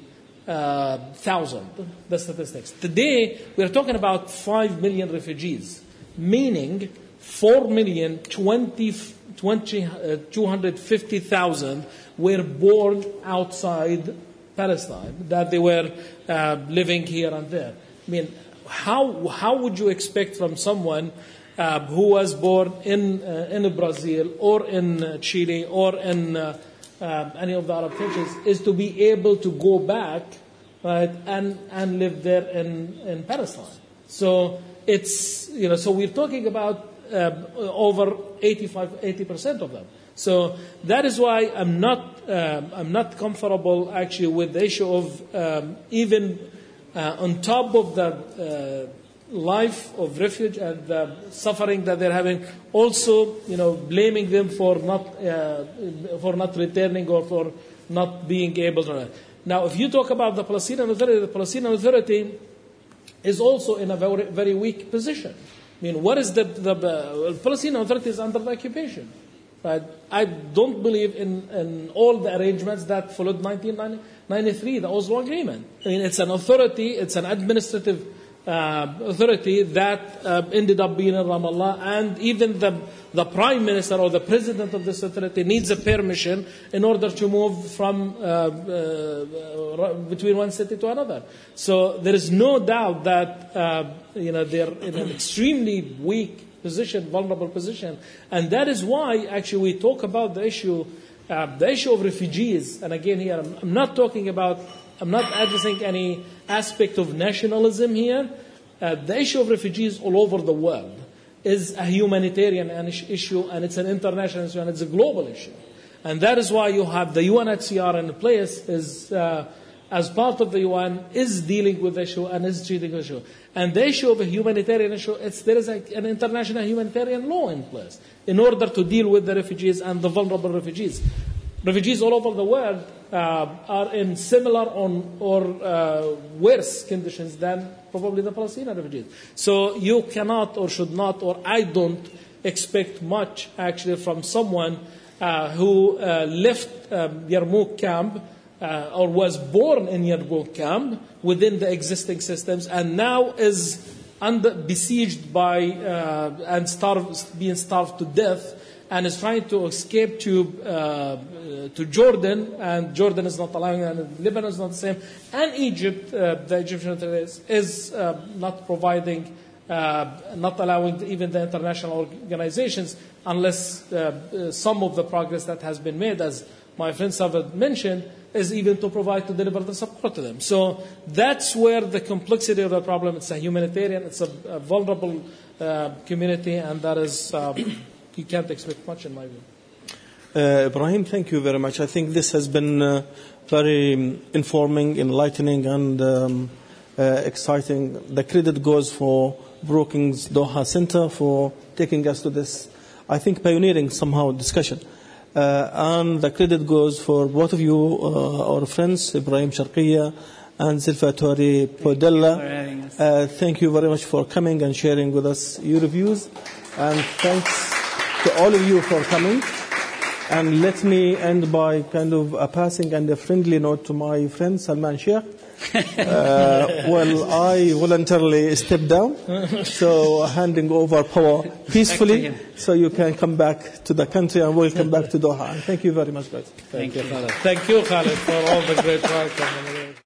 thousand, uh, the statistics. Today, we're talking about five million refugees, meaning four million twenty, twenty, uh, two hundred fifty thousand were born outside Palestine, that they were uh, living here and there. I mean, How how would you expect from someone uh, who was born in uh, in Brazil or in uh, Chile or in uh, uh, any of the Arab countries is to be able to go back, right, and and live there in, in Palestine? So it's you know so we're talking about uh, over eighty-five, eighty percent of them. So that is why I'm not um, I'm not comfortable actually with the issue of um, even. Uh, on top of the uh, life of refuge and the suffering that they're having, also, you know, blaming them for not uh, for not returning or for not being able to. Now, if you talk about the Palestinian Authority, the Palestinian Authority is also in a very, very weak position. I mean, what is the the uh, Palestinian Authority is under the occupation, right? I don't believe in, in all the arrangements that followed nineteen ninety-three, the Oslo Agreement. I mean, it's an authority, it's an administrative uh, authority that uh, ended up being in Ramallah, and even the the prime minister or the president of this authority needs a permission in order to move from uh, uh, between one city to another. So there is no doubt that uh, you know they're in an extremely weak position, vulnerable position, and that is why actually we talk about the issue, uh, the issue of refugees. And again, here I'm, I'm not talking about, I'm not addressing any aspect of nationalism here. Uh, the issue of refugees all over the world is a humanitarian issue, and it's an international issue, and it's a global issue. And that is why you have the U N H C R in place, is, uh, as part of the U N, is dealing with the issue and is treating the issue. And the issue of a humanitarian issue, it's, there is a, an international humanitarian law in place in order to deal with the refugees and the vulnerable refugees. Refugees all over the world uh, are in similar on, or uh, worse conditions than probably the Palestinian refugees. So you cannot or should not, or I don't expect much actually from someone uh, who uh, left um, Yarmouk camp uh, or was born in Yarmouk camp within the existing systems and now is under, besieged by uh, and starved, being starved to death, and is trying to escape to uh, to Jordan, and Jordan is not allowing, and Lebanon is not the same, and Egypt, uh, the Egyptian authorities, is uh, not providing, uh, not allowing even the international organizations, unless uh, uh, some of the progress that has been made, as my friend Savad mentioned, is even to provide, to deliver the support to them. So that's where the complexity of the problem, it's a humanitarian, it's a, a vulnerable uh, community, and that is... Um, you can't expect much, in my view. Uh, Ibrahim, thank you very much. I think this has been uh, very um, informing, enlightening, and um, uh, exciting. The credit goes for Brookings Doha Center for taking us to this, I think, pioneering somehow discussion. Uh, and the credit goes for both of you, uh, our friends, Ibrahim Sharqiya and Zilfa Tori Podella. Uh, thank you very much for coming and sharing with us your views. And thanks to all of you for coming. And let me end by kind of a passing and a friendly note to my friend Salman Sheikh. Uh, well, I voluntarily stepped down, so handing over power peacefully, so you can come back to the country, and we'll come back to Doha. And thank you very much, guys. Thank, thank you, Khaled. Thank you, Khaled, for all the great work.